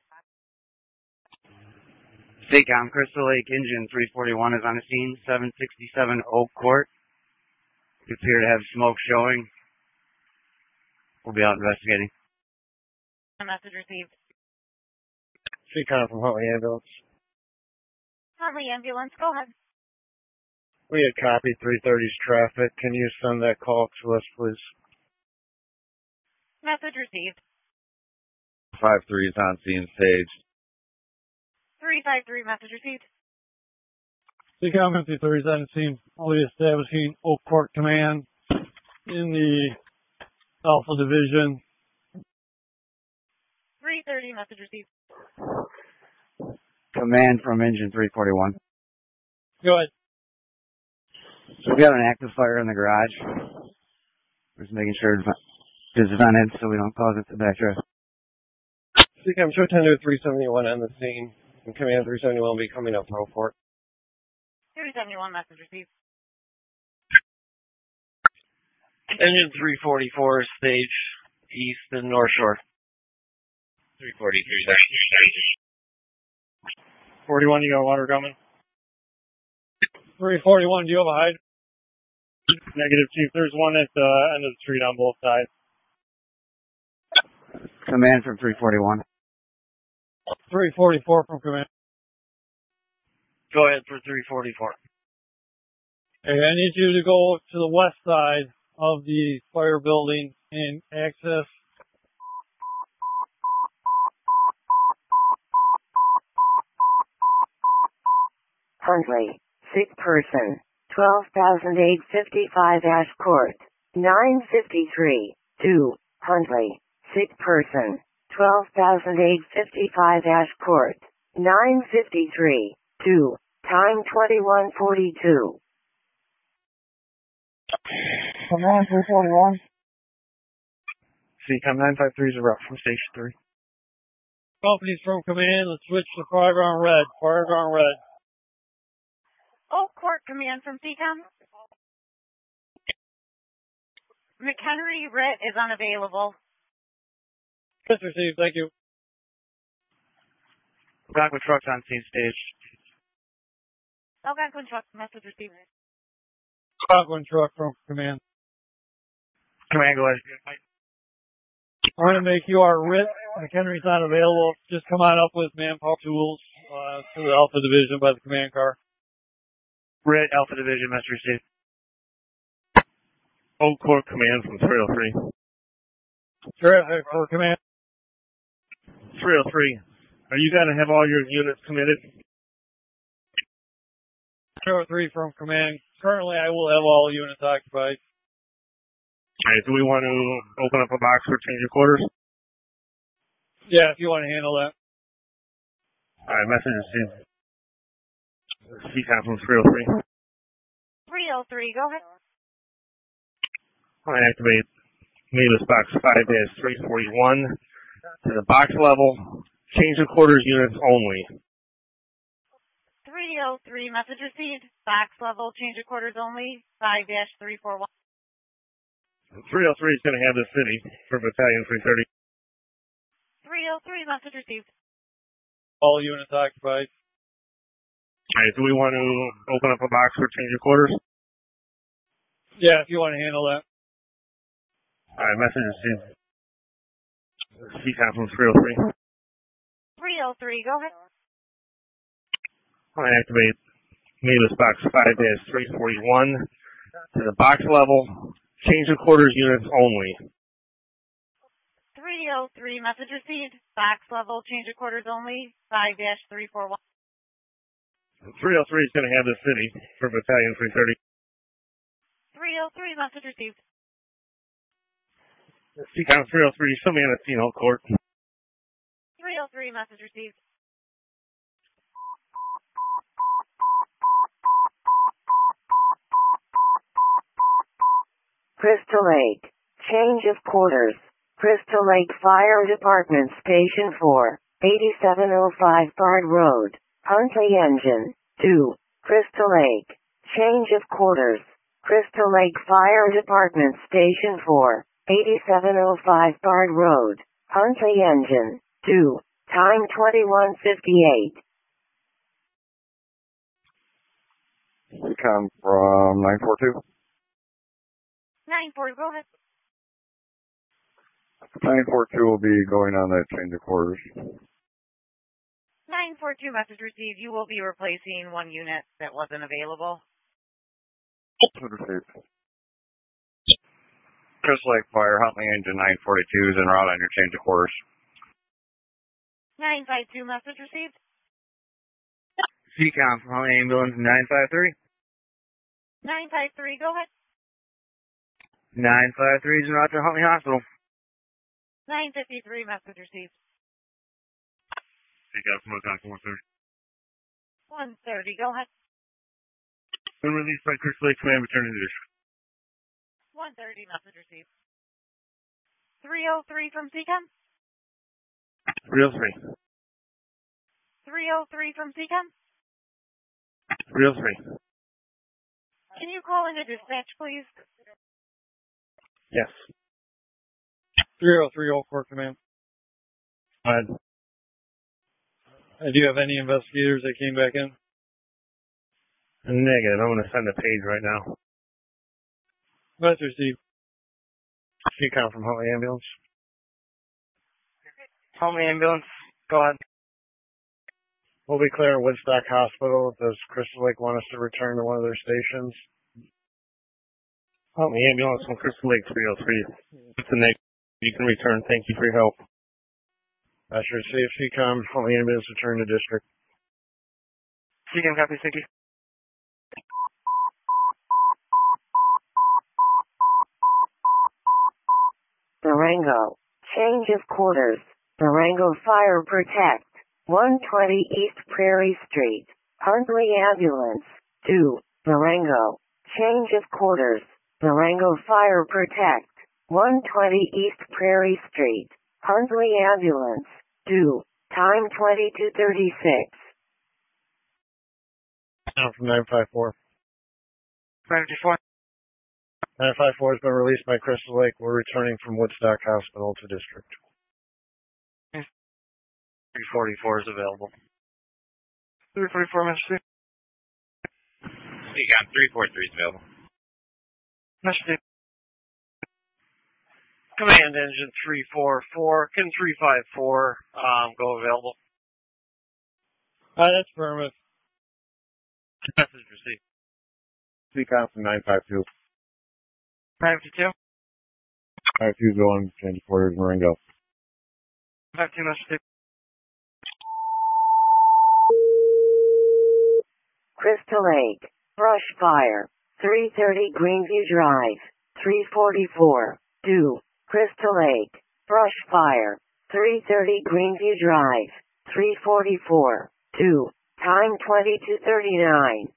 Seacom, Crystal Lake Engine 341 is on the scene. 767 Oak Court. We appear to have smoke showing. We'll be out investigating. Message received. Seacom from Huntley Ambulance. Huntley Ambulance, go ahead. We had copied 330's traffic. Can you send that call to us, please? Message received. 5-3 is on scene stage. 353, message received. Seacom 53 is on scene. I'll be establishing Oak Court Command in the Alpha Division. 330, message received. Command from engine 341. Go ahead. So we got an active fire in the garage. Just making sure it's vented so we don't cause it to backtrack. Seacom, show 10 to 371 on the scene. And Command 371 will be coming up from Fort. 371, message received. Engine 344, stage east and North Shore. 343. 41, you got water coming? 341, do you have a hydrant? Negative, Chief. There's one at the end of the street on both sides. Command from 341. 344 from command. Go ahead for 344. Hey, I need you to go to the west side of the fire building and access Huntley, sick person, 12,855 Ash Court, 953, 2, Huntley, sick person, 12,855 Ash Court, 953, 2, time 21:42. Command 341. Seacom 953 is a route from Station 3. companies from command. Let's switch to fire on red. Fire on red. Oak Court Command from CCOM. McHenry Rit is unavailable. Yes, received. Thank you. Algonquin trucks on scene stage. Algonquin truck, message received. Algonquin truck from command. Command, go ahead. I'm going to make you our RIT. McHenry's not available. Just come on up with manpower tools to the Alpha Division by the command car. RIT, Alpha Division, message received. Oak Court Command from 303. Traffic for command. 303. Are you going to have all your units committed? 303 from command. Currently, I will have all units occupied. All right, do we want to open up a box for change of quarters? Yeah, if you want to handle that. All right, message received. CCOM from 303. 303, go ahead. I activate Mavis box 5-341 to the box level. Change of quarters units only. 303, message received. Box level, change of quarters only. 5-341. 303 is going to have the city for Battalion 330. 303, message received. All units occupied. All right, do we want to open up a box for change of quarters? Yeah, if you want to handle that. All right, message received. CCOM from 303. 303, go ahead. I activate Mavis box 5-341 to the box level. Change of quarters units only. 303, message received. Box level, change of quarters only. 5-341. 303 is going to have the city for Battalion 330. 303, message received. CCOM 303, somebody on the scene, Oak Court. 303, message received. Crystal Lake. Change of quarters. Crystal Lake Fire Department Station 4, 8705 Bard Road, Huntley Engine, 2, Crystal Lake. Change of quarters. Crystal Lake Fire Department Station 4, 8705 Bard Road, Huntley Engine, 2, time 21:58. Come from 942. 94, go ahead. 942 will be going on that change of quarters. 942, message received. You will be replacing one unit that wasn't available. Received. Crystal Lake Fire, Huntley Engine 942 is en route on your change of quarters. 952 message received. CCOM from Huntley Ambulance 953. 953, go ahead. 953 is en route to Huntley Hospital. 953 message received. CCOM from Wisconsin 130. 130, go ahead. Been released by Crystal Lake Command, return to the district. 130 message received. 303 from CCOM. 303. 303 from CCOM. 303. Can you call into dispatch, please? Yes. 303 Oak Court Command. Go ahead. Do you have any investigators that came back in? Negative. I'm going to send a page right now. Message received. CCOM from Huntley Ambulance. Huntley Ambulance, go ahead. We'll be clear at Woodstock Hospital. Does Crystal Lake want us to return to one of their stations? Huntley Ambulance from Crystal Lake 303. It's a negative. You can return. Thank you for your help. I sure see if CCOM, Huntley Ambulance, return to district. CCOM, copy, thank you. Durango. Change of quarters. Durango Fire Protect. 120 East Prairie Street. Huntley Ambulance. 2. Durango. Change of quarters. Durango Fire Protect. 120 East Prairie Street. Huntley Ambulance. 2. Time 22:36. Now from 954. 954. 954 has been released by Crystal Lake. We're returning from Woodstock Hospital to district. 344 is available. 344, Mr. C. CCOM 343 is available. Mr. C. Command engine 344. Can 354 go available? That's affirmative. Message received. CCOM from 952. 952. 952 going, change of quarters, Marengo. 52, Mr. C. Crystal Lake. Brush fire. 330 Greenview Drive. 344. 2. Crystal Lake. Brush fire. 330 Greenview Drive. 344. 2. Time 22:39.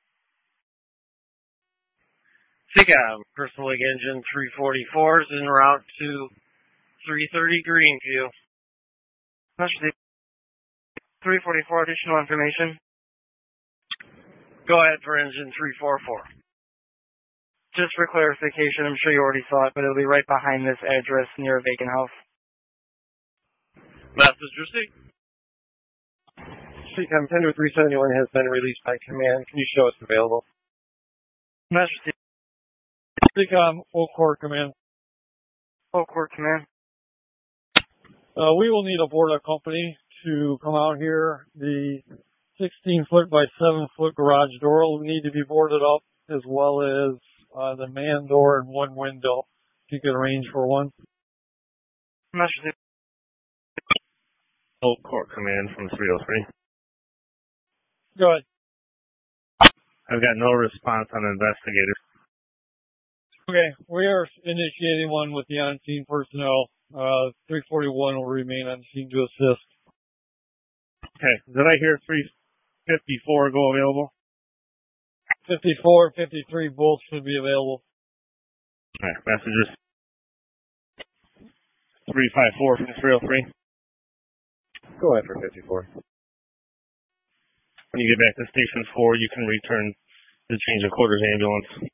CCOM, Crystal Lake engine 344 is en route to 330 Greenview. Mr. C. 344, additional information. Go ahead for engine 344. Just for clarification, I'm sure you already saw it, but it'll be right behind this address near a vacant house. Message received. CCOM 10-371 has been released by command. Can you show us available? Message received. CCOM, Oak Court Command. Oak Court Command. We will need a board company to come out here. The 16-foot by 7-foot garage door will need to be boarded up, as well as the man door and one window. If you could arrange for one. Message. Oak Court Command from 303. Go ahead. I've got no response on investigators. Okay, we are initiating one with the on-scene personnel. 341 will remain on scene to assist. Okay, did I hear 354 go available? 54, 53, both should be available. Alright, messages. 354 from 303. Go ahead for 54. When you get back to Station 4, you can return the change of quarters ambulance.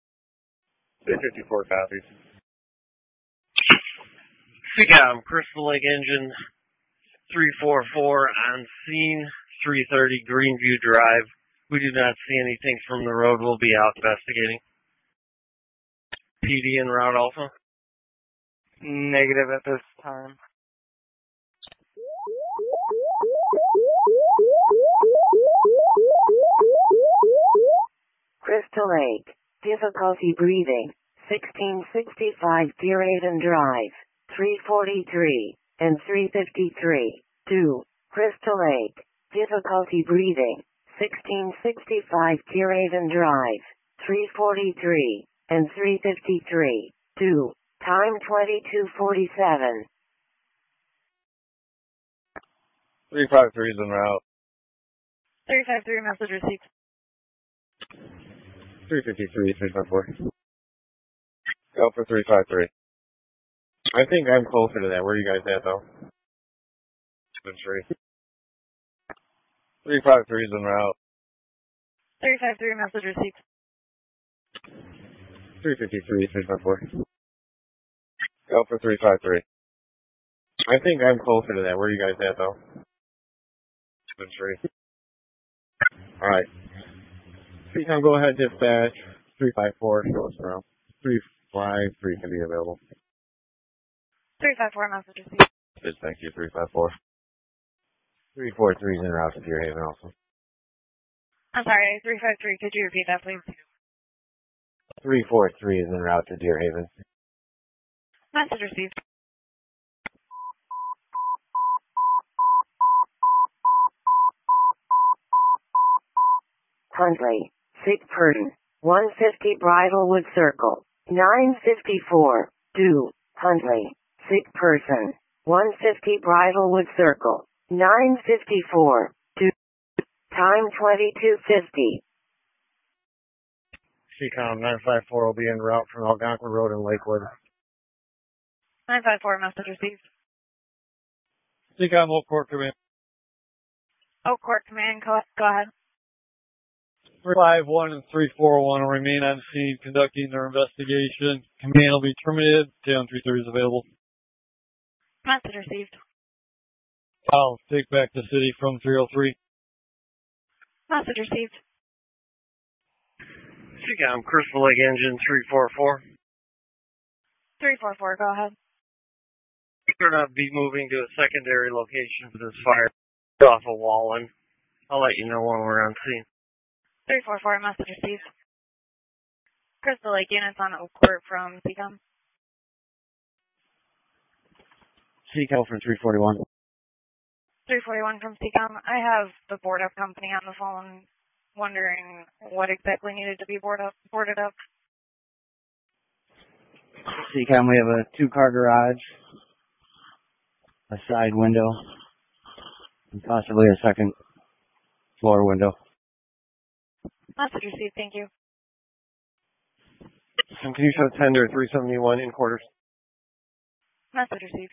54 copies. CCOM, Crystal Lake engine 344 on scene, 330 Greenview Drive. We do not see anything from the road. We'll be out investigating. PD en route also? Negative at this time. Crystal Lake. Difficulty breathing. 1665 Deerhaven Drive, 343, and 353. 2. Crystal Lake. Difficulty breathing. 1665 Deerhaven Drive, 343, and 353. 2. Time 22:47. 353 is en route. 353, message received. 353, 354. Go for 353. I think I'm closer to that. Where are you guys at, though? 353 is en route. 353, message received. 353, 354. Go for 353. I think I'm closer to that. Where are you guys at, though? Alright. Now go ahead, dispatch. 354, show us around. 353 can be available. 354, message received. Good, thank you, 354. 343 is en route to Deerhaven also. I'm sorry, 353, could you repeat that, please? 343 is en route to Deerhaven. Message received. Huntley, sick person, 150 Bridlewood Circle, 954, 2. Huntley, sick person, 150 Bridlewood Circle, 954, 2. Time 22:50. CCOM 954 will be en route from Algonquin Road in Lakewood. 954, message received. CCOM Oak Court Command. Oak Court Command, go ahead. 351 and 341 will remain on scene conducting their investigation. Command will be terminated. T-133 is available. Message received. I'll take back the city from 303. Message received. CCOM Crystal Lake Engine 344. 344, go ahead. We're going to be moving to a secondary location for this fire off of Wallen. I'll let you know when we're on scene. 344, message received. Crystal Lake units on Oak Court from CCOM. CCOM from 341. 341 from CCOM. I have the board up company on the phone wondering what exactly needed to be boarded up. CCOM, we have a 2-car garage, a side window, and possibly a second floor window. Message received, thank you. Can you show tender 371 in quarters? Message received.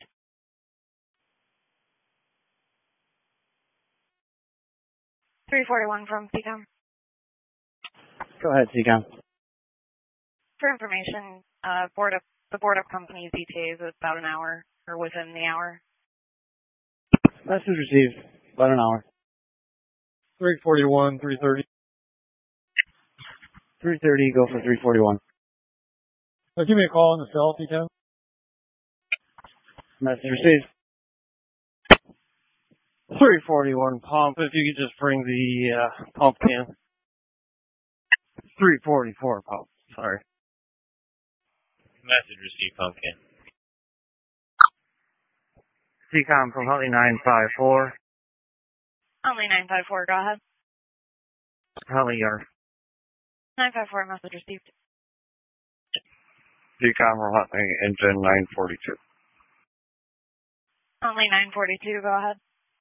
$341 from CCOM. Go ahead, CCOM. For information, the board up company's ETA is about an hour, or within the hour. Message received. About an hour. 341, 330. 330, go for 341. Give me a call on the cell if you can. Message received. 341 pump, if you could just bring the pump can. 344 pump, sorry. Message received, pump can. CCOM from Huntley 954. Huntley 954, go ahead. Huntley Yard. 954, message received. CCOM from Huntley Engine 942. Huntley 942, go ahead.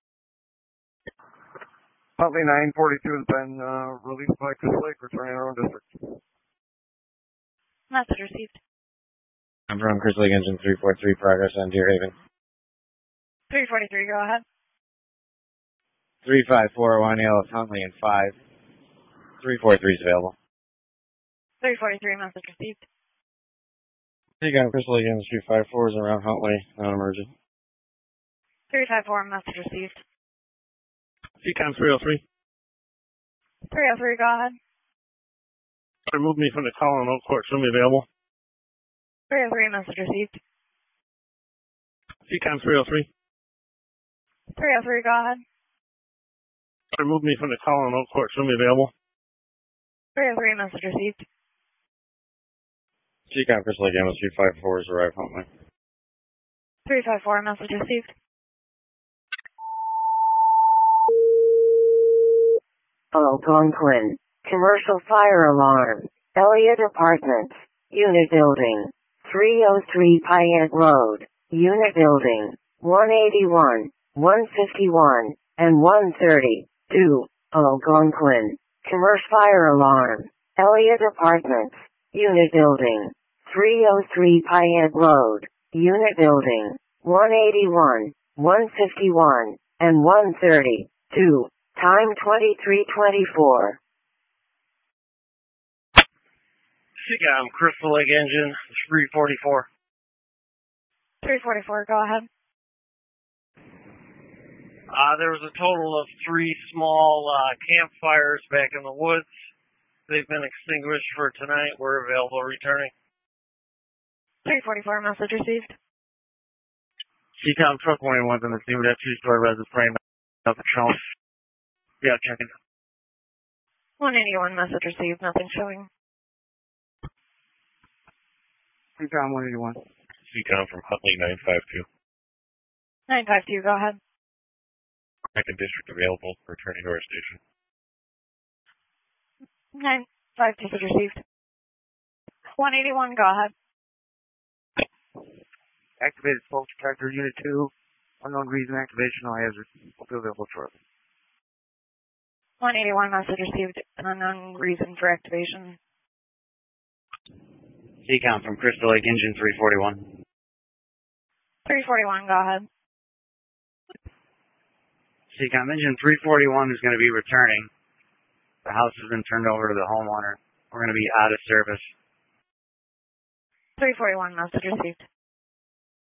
Huntley 942 has been released by Crystal Lake, returning our own district. Message received. I'm from Crystal Lake Engine 343, progress on Deerhaven. 343, go ahead. 35401 Yellow Huntley and 5. 343 is available. 343, message received. CCOM Crystal Lake Engine 354 is around Huntley, non-emergent. 354, message received. CCOM 303. 303, go ahead. Remove me from the call on Oak Court. Show me available. 303, message received. CCOM 303. 303, go ahead. Remove me from the call on Oak Court. Show me available. 303, message received. Seacom Crystal Lake Ambulance 354 has arrived hotline. 354, message received. Algonquin. Commercial fire alarm. Elliott Apartments. Unit building. 303 Payette Road. Unit building. 181, 151, and 130. 2. Algonquin. Commercial fire alarm. Elliott Apartments. Unit building. 303 Payette Road. Unit building. 181, 151, and 130. 2. Time 23:24. Seacom Crystal Lake Engine 344. 344, go ahead. There was a total of 3 small campfires back in the woods. They've been extinguished for tonight. We're available returning. 344, message received. Seacom Truck 181's on the scene with that 2-story residence frame up at Trump. Yeah, checking. 181, message received, nothing showing. Seacom 181. Seacom from Huntley 952. 952, go ahead. Second district available, returning to our station. 952, message received. 181, go ahead. Activated smoke detector, Unit 2. Unknown reason activation, no hazard. Will be available shortly. 181, message received. An unknown reason for activation. Seacom from Crystal Lake Engine 341. 341, go ahead. Seacom Engine 341 is going to be returning. The house has been turned over to the homeowner. We're going to be out of service. 341, message received.